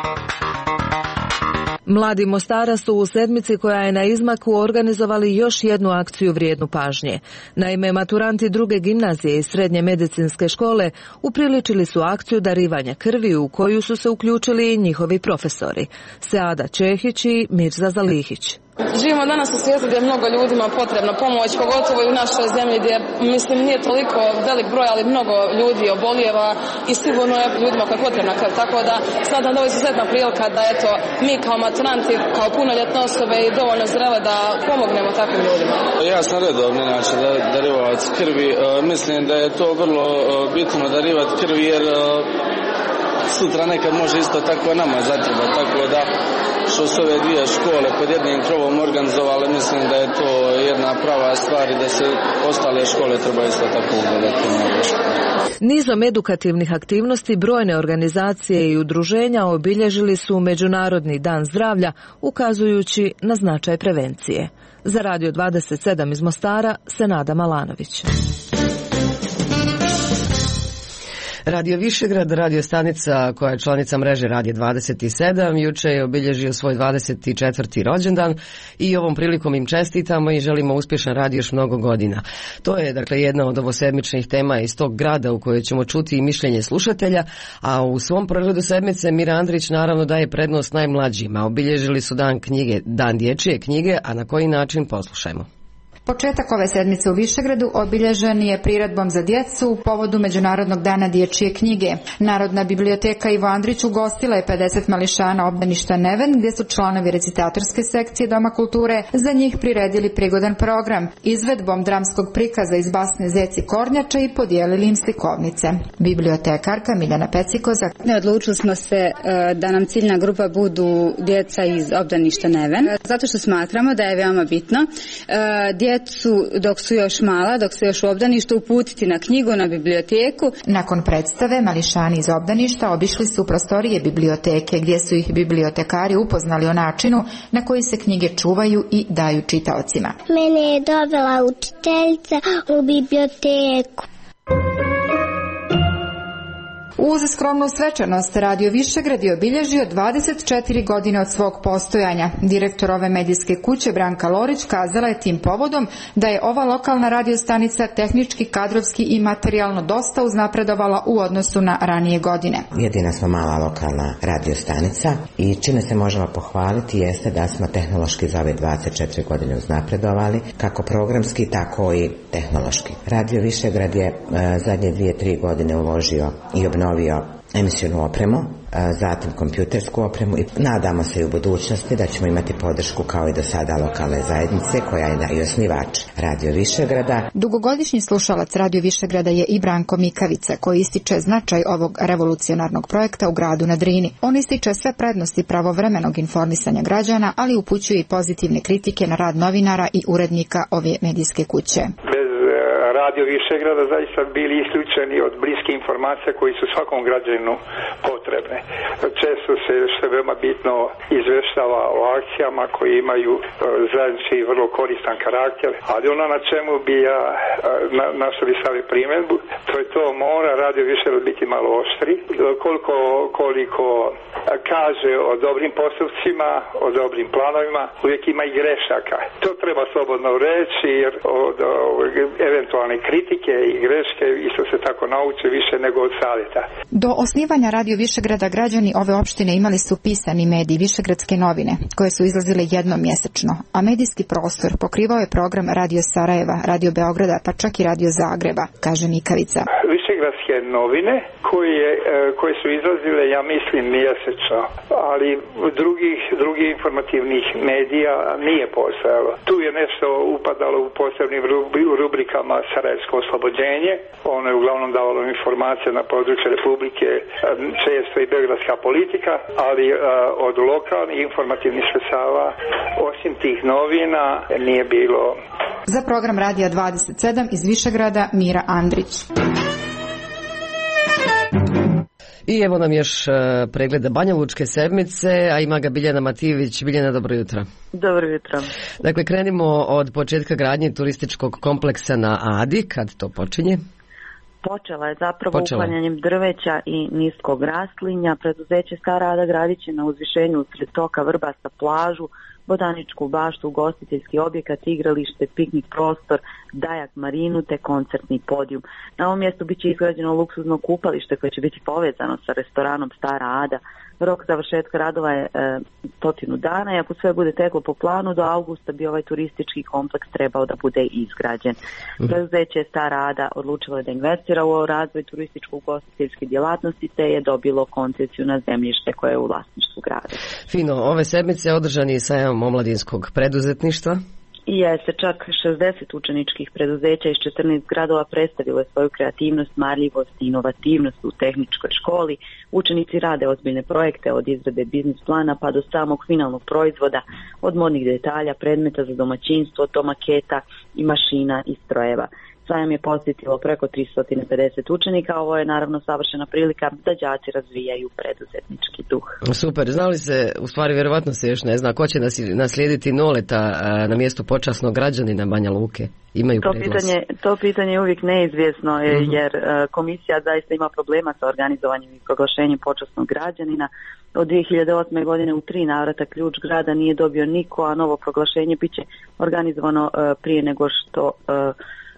Mladi Mostara su u sedmici koja je na izmaku organizovali još jednu akciju vrijednu pažnje. Naime, maturanti druge gimnazije i srednje medicinske škole upriličili su akciju darivanja krvi u koju su se uključili i njihovi profesori. Seada Čehić i Mirza Zalihić.
Živimo danas u svijetu gdje je mnogo ljudima potrebna pomoć, pogotovo i u našoj zemlji gdje, mislim, nije toliko velik broj, ali mnogo ljudi obolijeva i sigurno je ljudima koja je potrebna krv. Tako da smatram da je izuzetna prilika da eto, mi kao maturanti, kao punoljetne osobe i dovoljno zrele da pomognemo takvim ljudima.
Ja sam redovni način da, darivac krvi. E, mislim da je to vrlo e, bitno darivati krvi, jer e, sutra nekad može isto tako nama zatreba, tako da što su ove dvije škole pod jednim krovom organizovale, mislim da je to jedna prava stvar i da se ostale škole treba isto tako ugledati.
Nizom edukativnih aktivnosti brojne organizacije i udruženja obilježili su Međunarodni dan zdravlja, ukazujući na značaj prevencije. Za Radio dvadeset sedam iz Mostara, Senada Malanović.
Radio Višegrad, radio stanica koja je članica mreže Radio dvadeset sedam, juče je obilježio svoj dvadeset četvrti rođendan i ovom prilikom im čestitamo i želimo uspješan rad još mnogo godina. To je dakle jedna od ovosedmičnih tema iz tog grada u kojoj ćemo čuti i mišljenje slušatelja, a u svom pregledu sedmice Mira Andrić naravno daje prednost najmlađima. Obilježili su dan knjige, dan dječje knjige, a na koji način poslušajmo.
Početak ove sedmice u Višegradu obilježen je priredbom za djecu u povodu Međunarodnog dana dječje knjige. Narodna biblioteka Ivo Andrić ugostila je pedeset mališana obdaništa Neven, gdje su članovi recitatorske sekcije Doma kulture za njih priredili prigodan program izvedbom dramskog prikaza iz basne Zeci Kornjača i podijelili im slikovnice. Bibliotekarka Miljana Pecikoza.
Odlučili smo se da nam ciljna grupa budu djeca iz obdaništa Neven, zato što smatramo da je veoma bitno djecu dok su još mala, dok su još u obdaništu, uputiti na knjigu, na biblioteku.
Nakon predstave, mališani iz obdaništa obišli su prostorije biblioteke gdje su ih bibliotekari upoznali o načinu na koji se knjige čuvaju i daju čitaocima.
Mene je dovela učiteljica u biblioteku.
Uz skromnu svečanost Radio Višegrad je obilježio dvadeset četiri godine od svog postojanja. Direktor ove medijske kuće Branka Lorić kazala je tim povodom da je ova lokalna radiostanica tehnički, kadrovski i materijalno dosta uznapredovala u odnosu na ranije godine.
Jedina smo mala lokalna radiostanica i čime se možemo pohvaliti jeste da smo tehnološki za ove dvadeset četiri godine uznapredovali, kako programski, tako i tehnološki. Radio Višegrad je e, zadnje dvije, tri godine uložio i obnovio emisionu opremu, zatim kompjutersku opremu i nadamo se i u budućnosti da ćemo imati podršku kao i do sada lokalne zajednice koja je i osnivač Radio Višegrada.
Dugogodišnji slušalac Radio Višegrada je i Branko Mikavica koji ističe značaj ovog revolucionarnog projekta u gradu na Drini. On ističe sve prednosti pravovremenog informisanja građana, ali upućuje i pozitivne kritike na rad novinara i urednika ove medijske kuće.
Radio Višegrada zaista bili isključeni od bliskih informacija koji su svakom građaninu potrebne. Često se, što je veoma bitno, izveštava o akcijama koji imaju zajednički vrlo koristan karakter, ali ono na čemu bi ja na, na što bi stavio primjedbu, to je to, mora Radio Višegrad biti malo oštri, koliko, koliko kaže o dobrim postupcima, o dobrim planovima, uvijek ima i grešaka. To treba slobodno reći, jer od, od eventualne kritike i greške isto se tako nauče više nego od savjeta.
Do osnivanja Radio Višegrada građani ove opštine imali su pisani medij Višegradske novine, koje su izlazile jednom mjesečno, a medijski prostor pokrivao je program Radio Sarajeva, Radio Beograda, pa čak i Radio Zagreba, kaže Mikavica.
Višegradske novine koje, koje su izlazile, ja mislim, mjesečno, ali drugih, drugih informativnih medija nije postojalo. Tu je nešto upadalo u posebnim rubrikama Sarajevsko oslobođenje, ono je uglavnom davalo informacije na području Republike, često i beogradska politika, ali od lokalnih informativnih sredstava, osim tih novina, nije bilo.
Za program Radija dvadeset sedam iz Višegrada, Mira Andrić.
I evo nam još pregleda Banja Lučke sedmice, a ima ga Biljana Matijević. Biljana, dobro jutro.
Dobro jutro.
Dakle, krenimo od početka gradnje turističkog kompleksa na Adi. Kad to počinje?
Počela je zapravo
Počela.
uklanjanjem drveća i niskog raslinja. Preduzeće Stara Ada gradit će na uzvišenju usred toka Vrbasa plažu, botaničku baštu, ugostiteljski objekat, igralište, piknik prostor, dajak marinu te koncertni podijum. Na ovom mjestu bit će izgrađeno luksuzno kupalište koje će biti povezano sa restoranom Stara Ada. Rok završetka radova je e, stotinu dana i ako sve bude teklo po planu, do augusta bi ovaj turistički kompleks trebao da bude izgrađen. Mm. Preduzeće Stara Ada odlučilo je da investira u razvoj turističko-ugostiteljske djelatnosti te je dobilo koncesiju na zemljište koje je u vlasništvu grada.
Fino, ove sedmice održan je sajam omladinskog preduzetništva.
I jeste, čak šezdeset učeničkih preduzeća iz četrnaest gradova predstavilo je svoju kreativnost, marljivost i inovativnost u tehničkoj školi. Učenici rade ozbiljne projekte od izrade biznis plana pa do samog finalnog proizvoda, od modnih detalja, predmeta za domaćinstvo, do maketa i mašina i strojeva. Sajam je posjetilo preko tristo pedeset učenika, ovo je naravno savršena prilika da đaci razvijaju preduzetnički duh.
Super, znali se, u stvari vjerovatno se još ne zna, ko će naslijediti Noleta na mjestu počasnog građanina Banja Luke? Imaju
to pitanje, to pitanje je uvijek neizvjesno uh-huh. jer komisija zaista ima problema sa organizovanjem i proglašenjem počasnog građanina. Od dvije hiljade osme godine u tri navrata ključ grada nije dobio niko, a novo proglašenje bit će organizovano uh, prije nego što uh,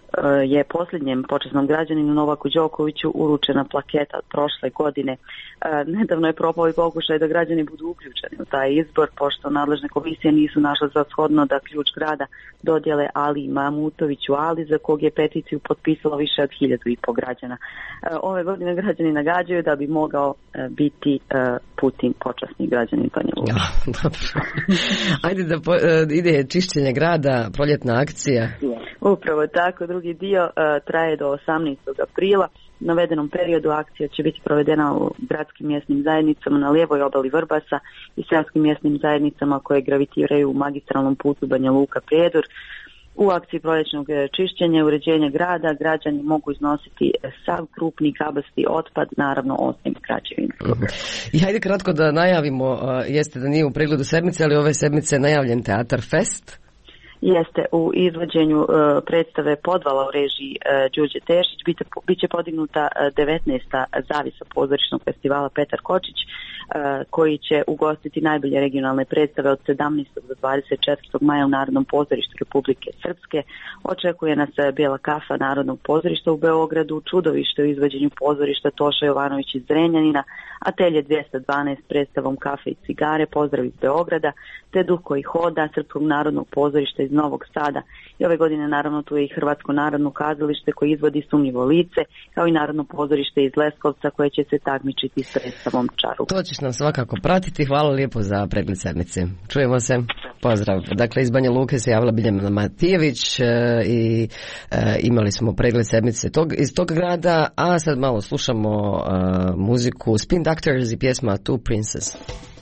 je posljednjem počasnom građaninu Novaku Đokoviću uručena plaketa od prošle godine. E, nedavno je propao i pokušaj da građani budu uključeni u taj izbor, pošto nadležne komisije nisu našle za shodno da ključ grada dodjele Ali Mamutoviću Ali, za kog je peticiju potpisalo više od hiljadu i po građana. E, ove godine građani nagađaju da bi mogao e, biti e, Putin počasni građanin Banja Luke.
Ja, dobro. Ajde da po, e, ide čišćenje grada, proljetna akcija.
Upravo tako, drugi dio uh, traje do osamnaestog aprila. U navedenom periodu akcija će biti provedena u gradskim mjesnim zajednicama na lijevoj obali Vrbasa i seoskim mjesnim zajednicama koje gravitiraju u magistralnom putu Banja Luka Prijedor. U akciji proljećnog čišćenja i uređenja grada građani mogu iznositi sav krupni kabasti otpad, naravno osim građevinskog.
I hajde kratko da najavimo, jeste da nije u pregledu sedmice, ali ove sedmice najavljen Teatar Fest.
Jeste u izvođenju e, predstave Podvala u režiji e, Đurđe Tešić, bite, biće podignuta devetnaesta zavisa pozorišnog festivala Petar Kočić, e, koji će ugostiti najbolje regionalne predstave od sedamnaestog do dvadeset četvrtog maja u Narodnom pozorištu Republike Srpske. Očekuje nas Bijela kafa Narodnog pozorišta u Beogradu, Čudovište u izvođenju pozorišta Toša Jovanović iz Zrenjanina, Atelje dvjesto dvanaest predstavom Kafe i cigare, Pozdrav iz Beograda, te Duh koji hoda Srpskog narodnog pozorišta iz Novog Sada. I ove godine naravno tu je i Hrvatsko narodno kazalište koje izvodi Sumnjivo lice, kao i Narodno pozorište iz Leskovca koje će se takmičiti s predstavom Čaruk.
To ćeš nam svakako pratiti. Hvala lijepo za pregled sedmice. Čujemo se. Pozdrav. Dakle, iz Banja Luke se javila Biljana Matijević e, i e, imali smo pregled sedmice tog, iz tog grada, a sad malo slušamo e, muziku Spin Doctors i pjesma Two Princes.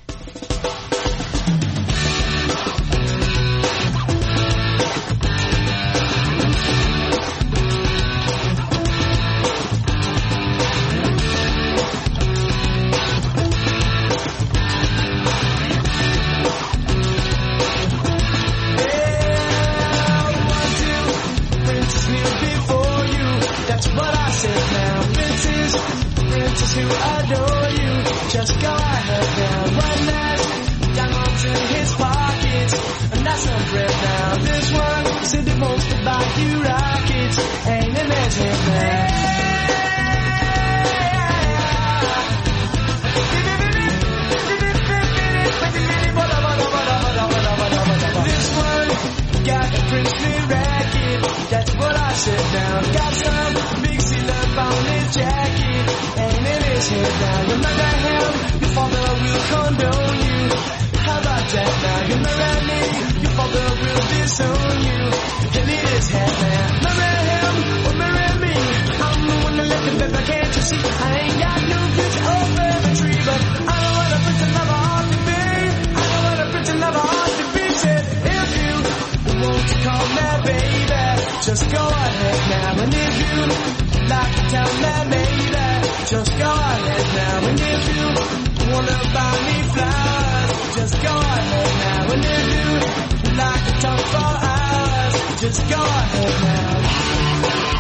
Just go ahead now, and if you like to tell me, baby, just go ahead now, and if you wanna buy me flowers, just go ahead now, and if you like to talk for hours, just go ahead now.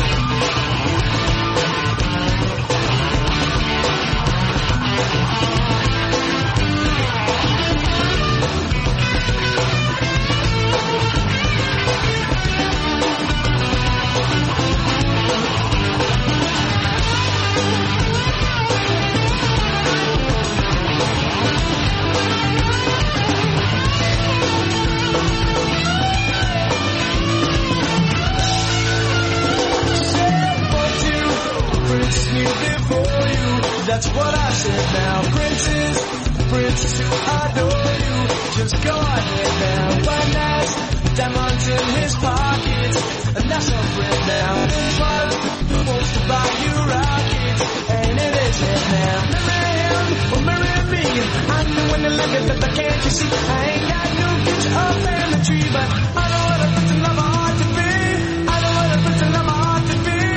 That's what I said now, princess, princess who adore you. Just go ahead now, one night, diamonds in his pockets, and that's a friend now. This one who wants to buy you rockets, ain't it his head now? Marry him or marry me, I'm the one that love it, but can't you see? I ain't got no future up in the tree, but I know what a person of my heart to be. I know what a person of my heart to be.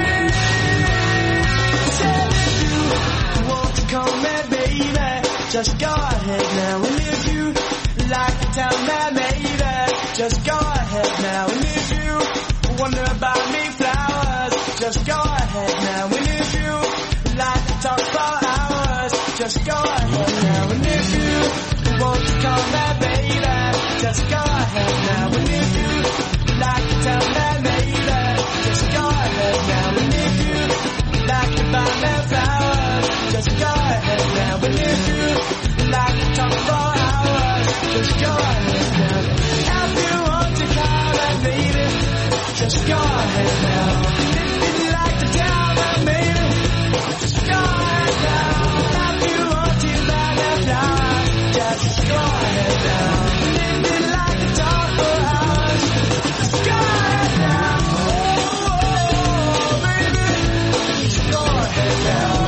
Come here, baby, just go ahead now. And if you like to tell me, baby, just go ahead now. And if you wonder about me flowers, just go ahead now. And if you like to talk for hours, just go ahead now. And if you want to call me, baby, just go ahead now. And if you like to tell me, baby, just go ahead now. And if you like to buy me flowers, just go ahead now. And if you like to talk for hours, just go ahead now. If you want to call that baby, just go ahead now. If you like to tell that baby, just go ahead now. If you want to buy that flower, just go ahead now. If you like to talk for hours, just go ahead now. Oh, baby, just go ahead now.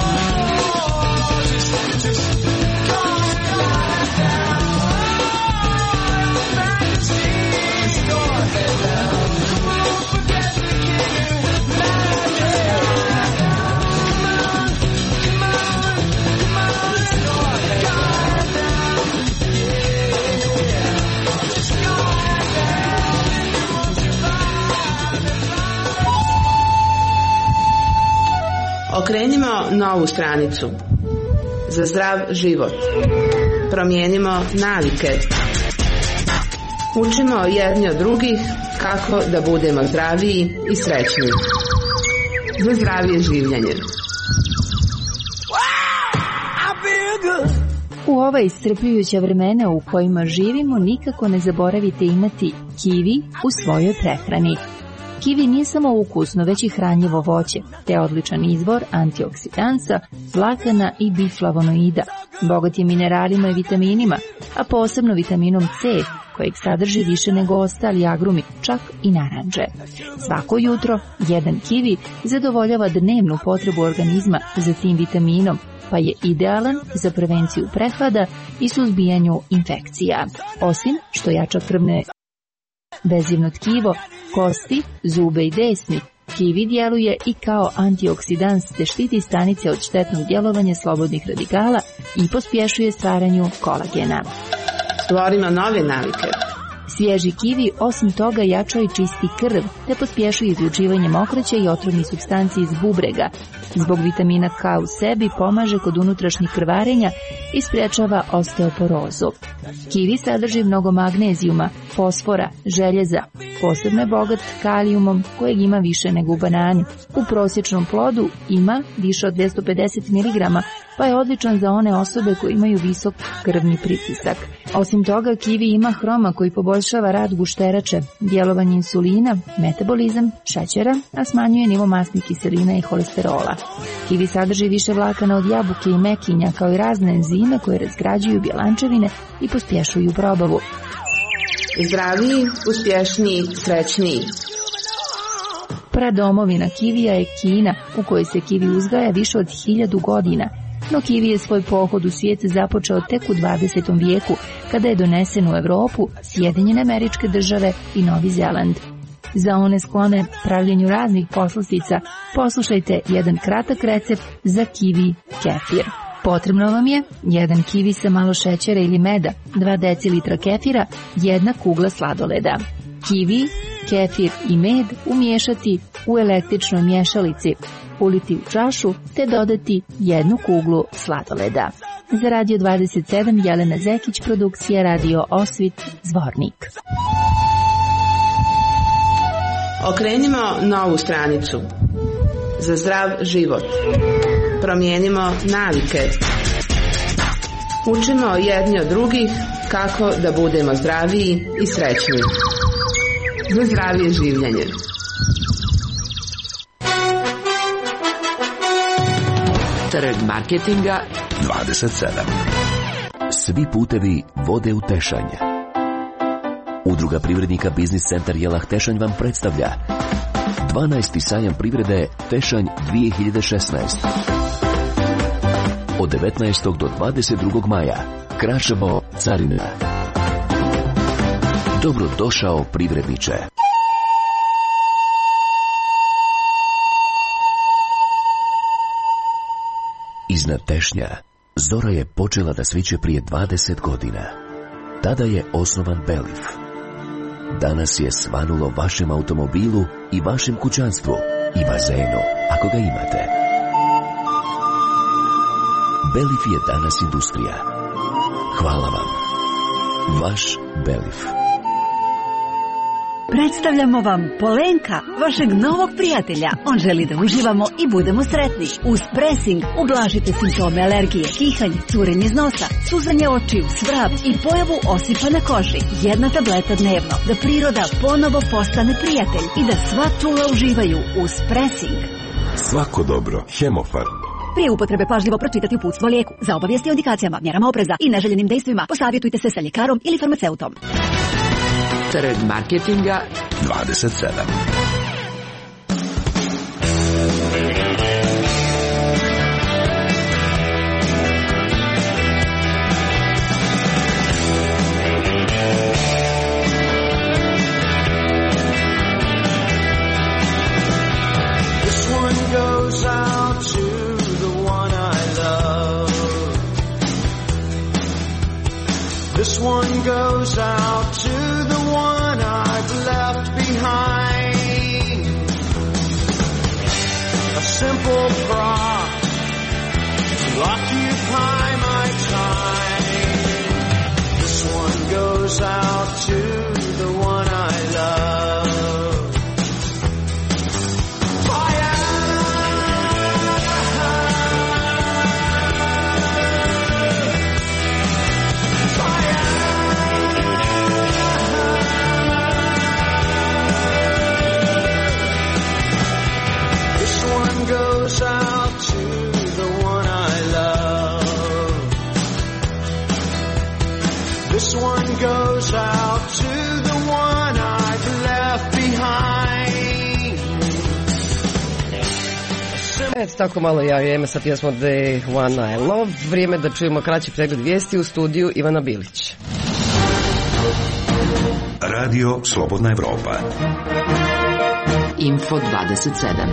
Go ahead now.
Okrenimo novu stranicu. Za zdrav život. Promijenimo navike. Učimo jedni od drugih kako da budemo zdraviji i srećniji. Za zdravije življenje.
U ova iscrpljujuća vremena u kojima živimo nikako ne zaboravite imati kivi u svojoj prehrani. Kivi nije samo ukusno, već i hranjivo voće, te odličan izvor antioksidansa, vlakana i biflavonoida. Bogat je mineralima i vitaminima, a posebno vitaminom C, kojeg sadrži više nego ostali agrumi, čak i narandže. Svako jutro jedan kivi zadovoljava dnevnu potrebu organizma za tim vitaminom, pa je idealan za prevenciju prehlada i suzbijanju infekcija. Osim što jača krvne vezivno tkivo, kosti, zube i desni, kivi djeluje i kao antioksidans te štiti stanice od štetnog djelovanja slobodnih radikala i pospješuje stvaranju kolagena.
Stvorimo nove navike.
Svježi kivi osim toga jača i čisti krv, te pospješuje izlučivanje mokraća i otrovnih supstanci iz bubrega. Zbog vitamina K u sebi pomaže kod unutrašnjih krvarenja i sprječava osteoporozu. Kivi sadrži mnogo magnezijuma, fosfora, željeza. Posebno je bogat kalijumom kojeg ima više nego u banani. U prosječnom plodu ima više od dvjesto pedeset miligrama, pa je odličan za one osobe koje imaju visok krvni pritisak. Osim toga, kivi ima hroma koji poboljšava rad gušterače, djelovanje insulina, metabolizam, šećera, a smanjuje nivo masnih kiselina i holesterola. Kivi sadrži više vlakana od jabuke i mekinja, kao i razne enzime koje razgrađuju bjelančevine i pospješuju probavu.
Zdraviji, uspješniji, srećniji.
Pradomovina kivija je Kina, u kojoj se kivi uzgaja više od hiljadu godina. No kivi je svoj pohod u svijet započeo tek u dvadesetom vijeku, kada je donesen u Europu, Sjedinjene Američke Države i Novi Zeland. Za one sklone pravljenju raznih poslastica, poslušajte jedan kratak recept za kivi kefir. Potrebno vam je jedan kivi sa malo šećera ili meda, dva decilitra kefira, jedna kugla sladoleda. Kivi, kefir i med umiješati u električnoj mješalici, uliti u čašu te dodati jednu kuglu sladoleda. Za Radio dvadeset sedam Jelena Zekić, produkcija Radio Osvit, Zvornik.
Okrenimo novu stranicu. Za zdrav život. Promijenimo navike. Učimo jedni od drugih kako da budemo zdraviji i srećniji. Za zdravije življenje.
Trg marketinga
dvadeset sedam.
Svi putevi vode u Tešanj. Udruga privrednika Biznis centar Jelah Tešanj vam predstavlja dvanaesti sajam privrede Tešanj dvije hiljade šesnaest. Od devetnaestog do dvadeset drugog maja Kraševo, Carina. Dobrodošao privredniče. Iznad Tešnja zora je počela da sviće prije dvadeset godina. Tada je osnovan Belif. Danas je svanulo vašem automobilu i vašem kućanstvu i bazenu, ako ga imate. Belif je danas industrija. Hvala vam. Vaš Belif.
Predstavljamo vam Polenka, vašeg novog prijatelja. On želi da uživamo i budemo sretni. Uz Pressing ublažite simptome alergije, kihanje, curenje iz nosa, suzanje očiju, svrab i pojavu osipa na koži. Jedna tableta dnevno, da priroda ponovo postane prijatelj i da sva čula uživaju uz Pressing.
Svako dobro, Hemofar.
Prije upotrebe pažljivo pročitati uputstvo o lijeku. Za obavijesti o indikacijama, mjerama opreza i neželjenim dejstvima posavjetujte se sa ljekarom ili farmaceutom.
Trg marketinga
dvadeset sedam.
This one goes out to the one I love. This one goes out to the one I've left behind. A simple cross occupy my time. This one goes out to the one I love. Fire! Fire! This one goes out to the one I love. This one goes out to the one I've left behind.
Eto, tako malo javljujemo sa pjesmom The One I Love. Vrijeme da čujemo kraći pregled vijesti u studiju Ivana Bilić.
Radio Slobodna Evropa.
Info dvadeset sedam.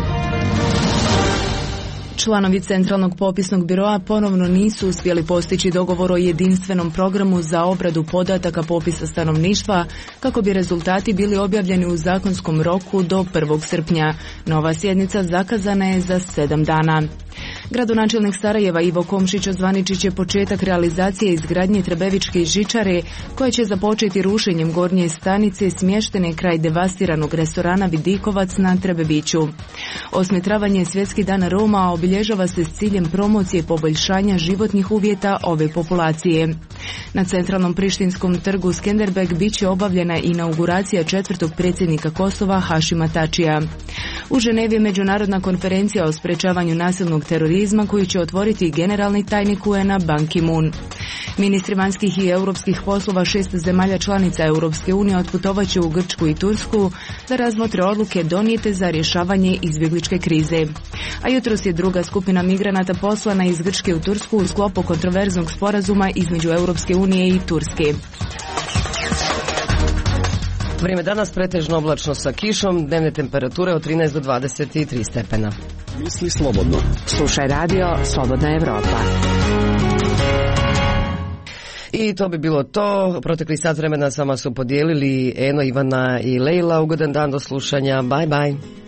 Članovi Centralnog popisnog biroa ponovno nisu uspjeli postići dogovor o jedinstvenom programu za obradu podataka popisa stanovništva kako bi rezultati bili objavljeni u zakonskom roku do prvog srpnja. Nova sjednica zakazana je za sedam dana. Gradonačelnik Sarajeva Ivo Komšić ozvaničit će početak realizacije izgradnje Trebevičke žičare koja će započeti rušenjem gornje stanice smještene kraj devastiranog restorana Vidikovac na Trebeviću. Osmi travanj je Svjetski dan Roma, a obilježava se s ciljem promocije poboljšanja životnih uvjeta ove populacije. Na centralnom prištinskom trgu Skenderbeg bit će obavljena inauguracija četvrtog predsjednika Kosova Hašima Tačija. U Ženevi je međunarodna konferencija o sprečavanju nasilnog terorizma koju će otvoriti generalni tajnik U N-a Ban Ki-moon. Ministri vanjskih i europskih poslova šest zemalja članica Europske unije otputovat će u Grčku i Tursku da razmotre odluke donijete za rješavanje izbjegličke krize. A jutros je druga skupina migranata poslana iz Grčke u Tursku u sklopu kontroverznog sporazuma između Europske unije i Turske.
Vrijeme danas pretežno oblačno sa kišom, dnevne temperature od trinaest do dvadeset tri stepena.
Misli slobodno. Slušaj radio Slobodna Evropa.
I to bi bilo to. Protekli sat vremena s vama su podijelili Eno, Ivana i Lejla. Ugodan dan do slušanja. Bye bye.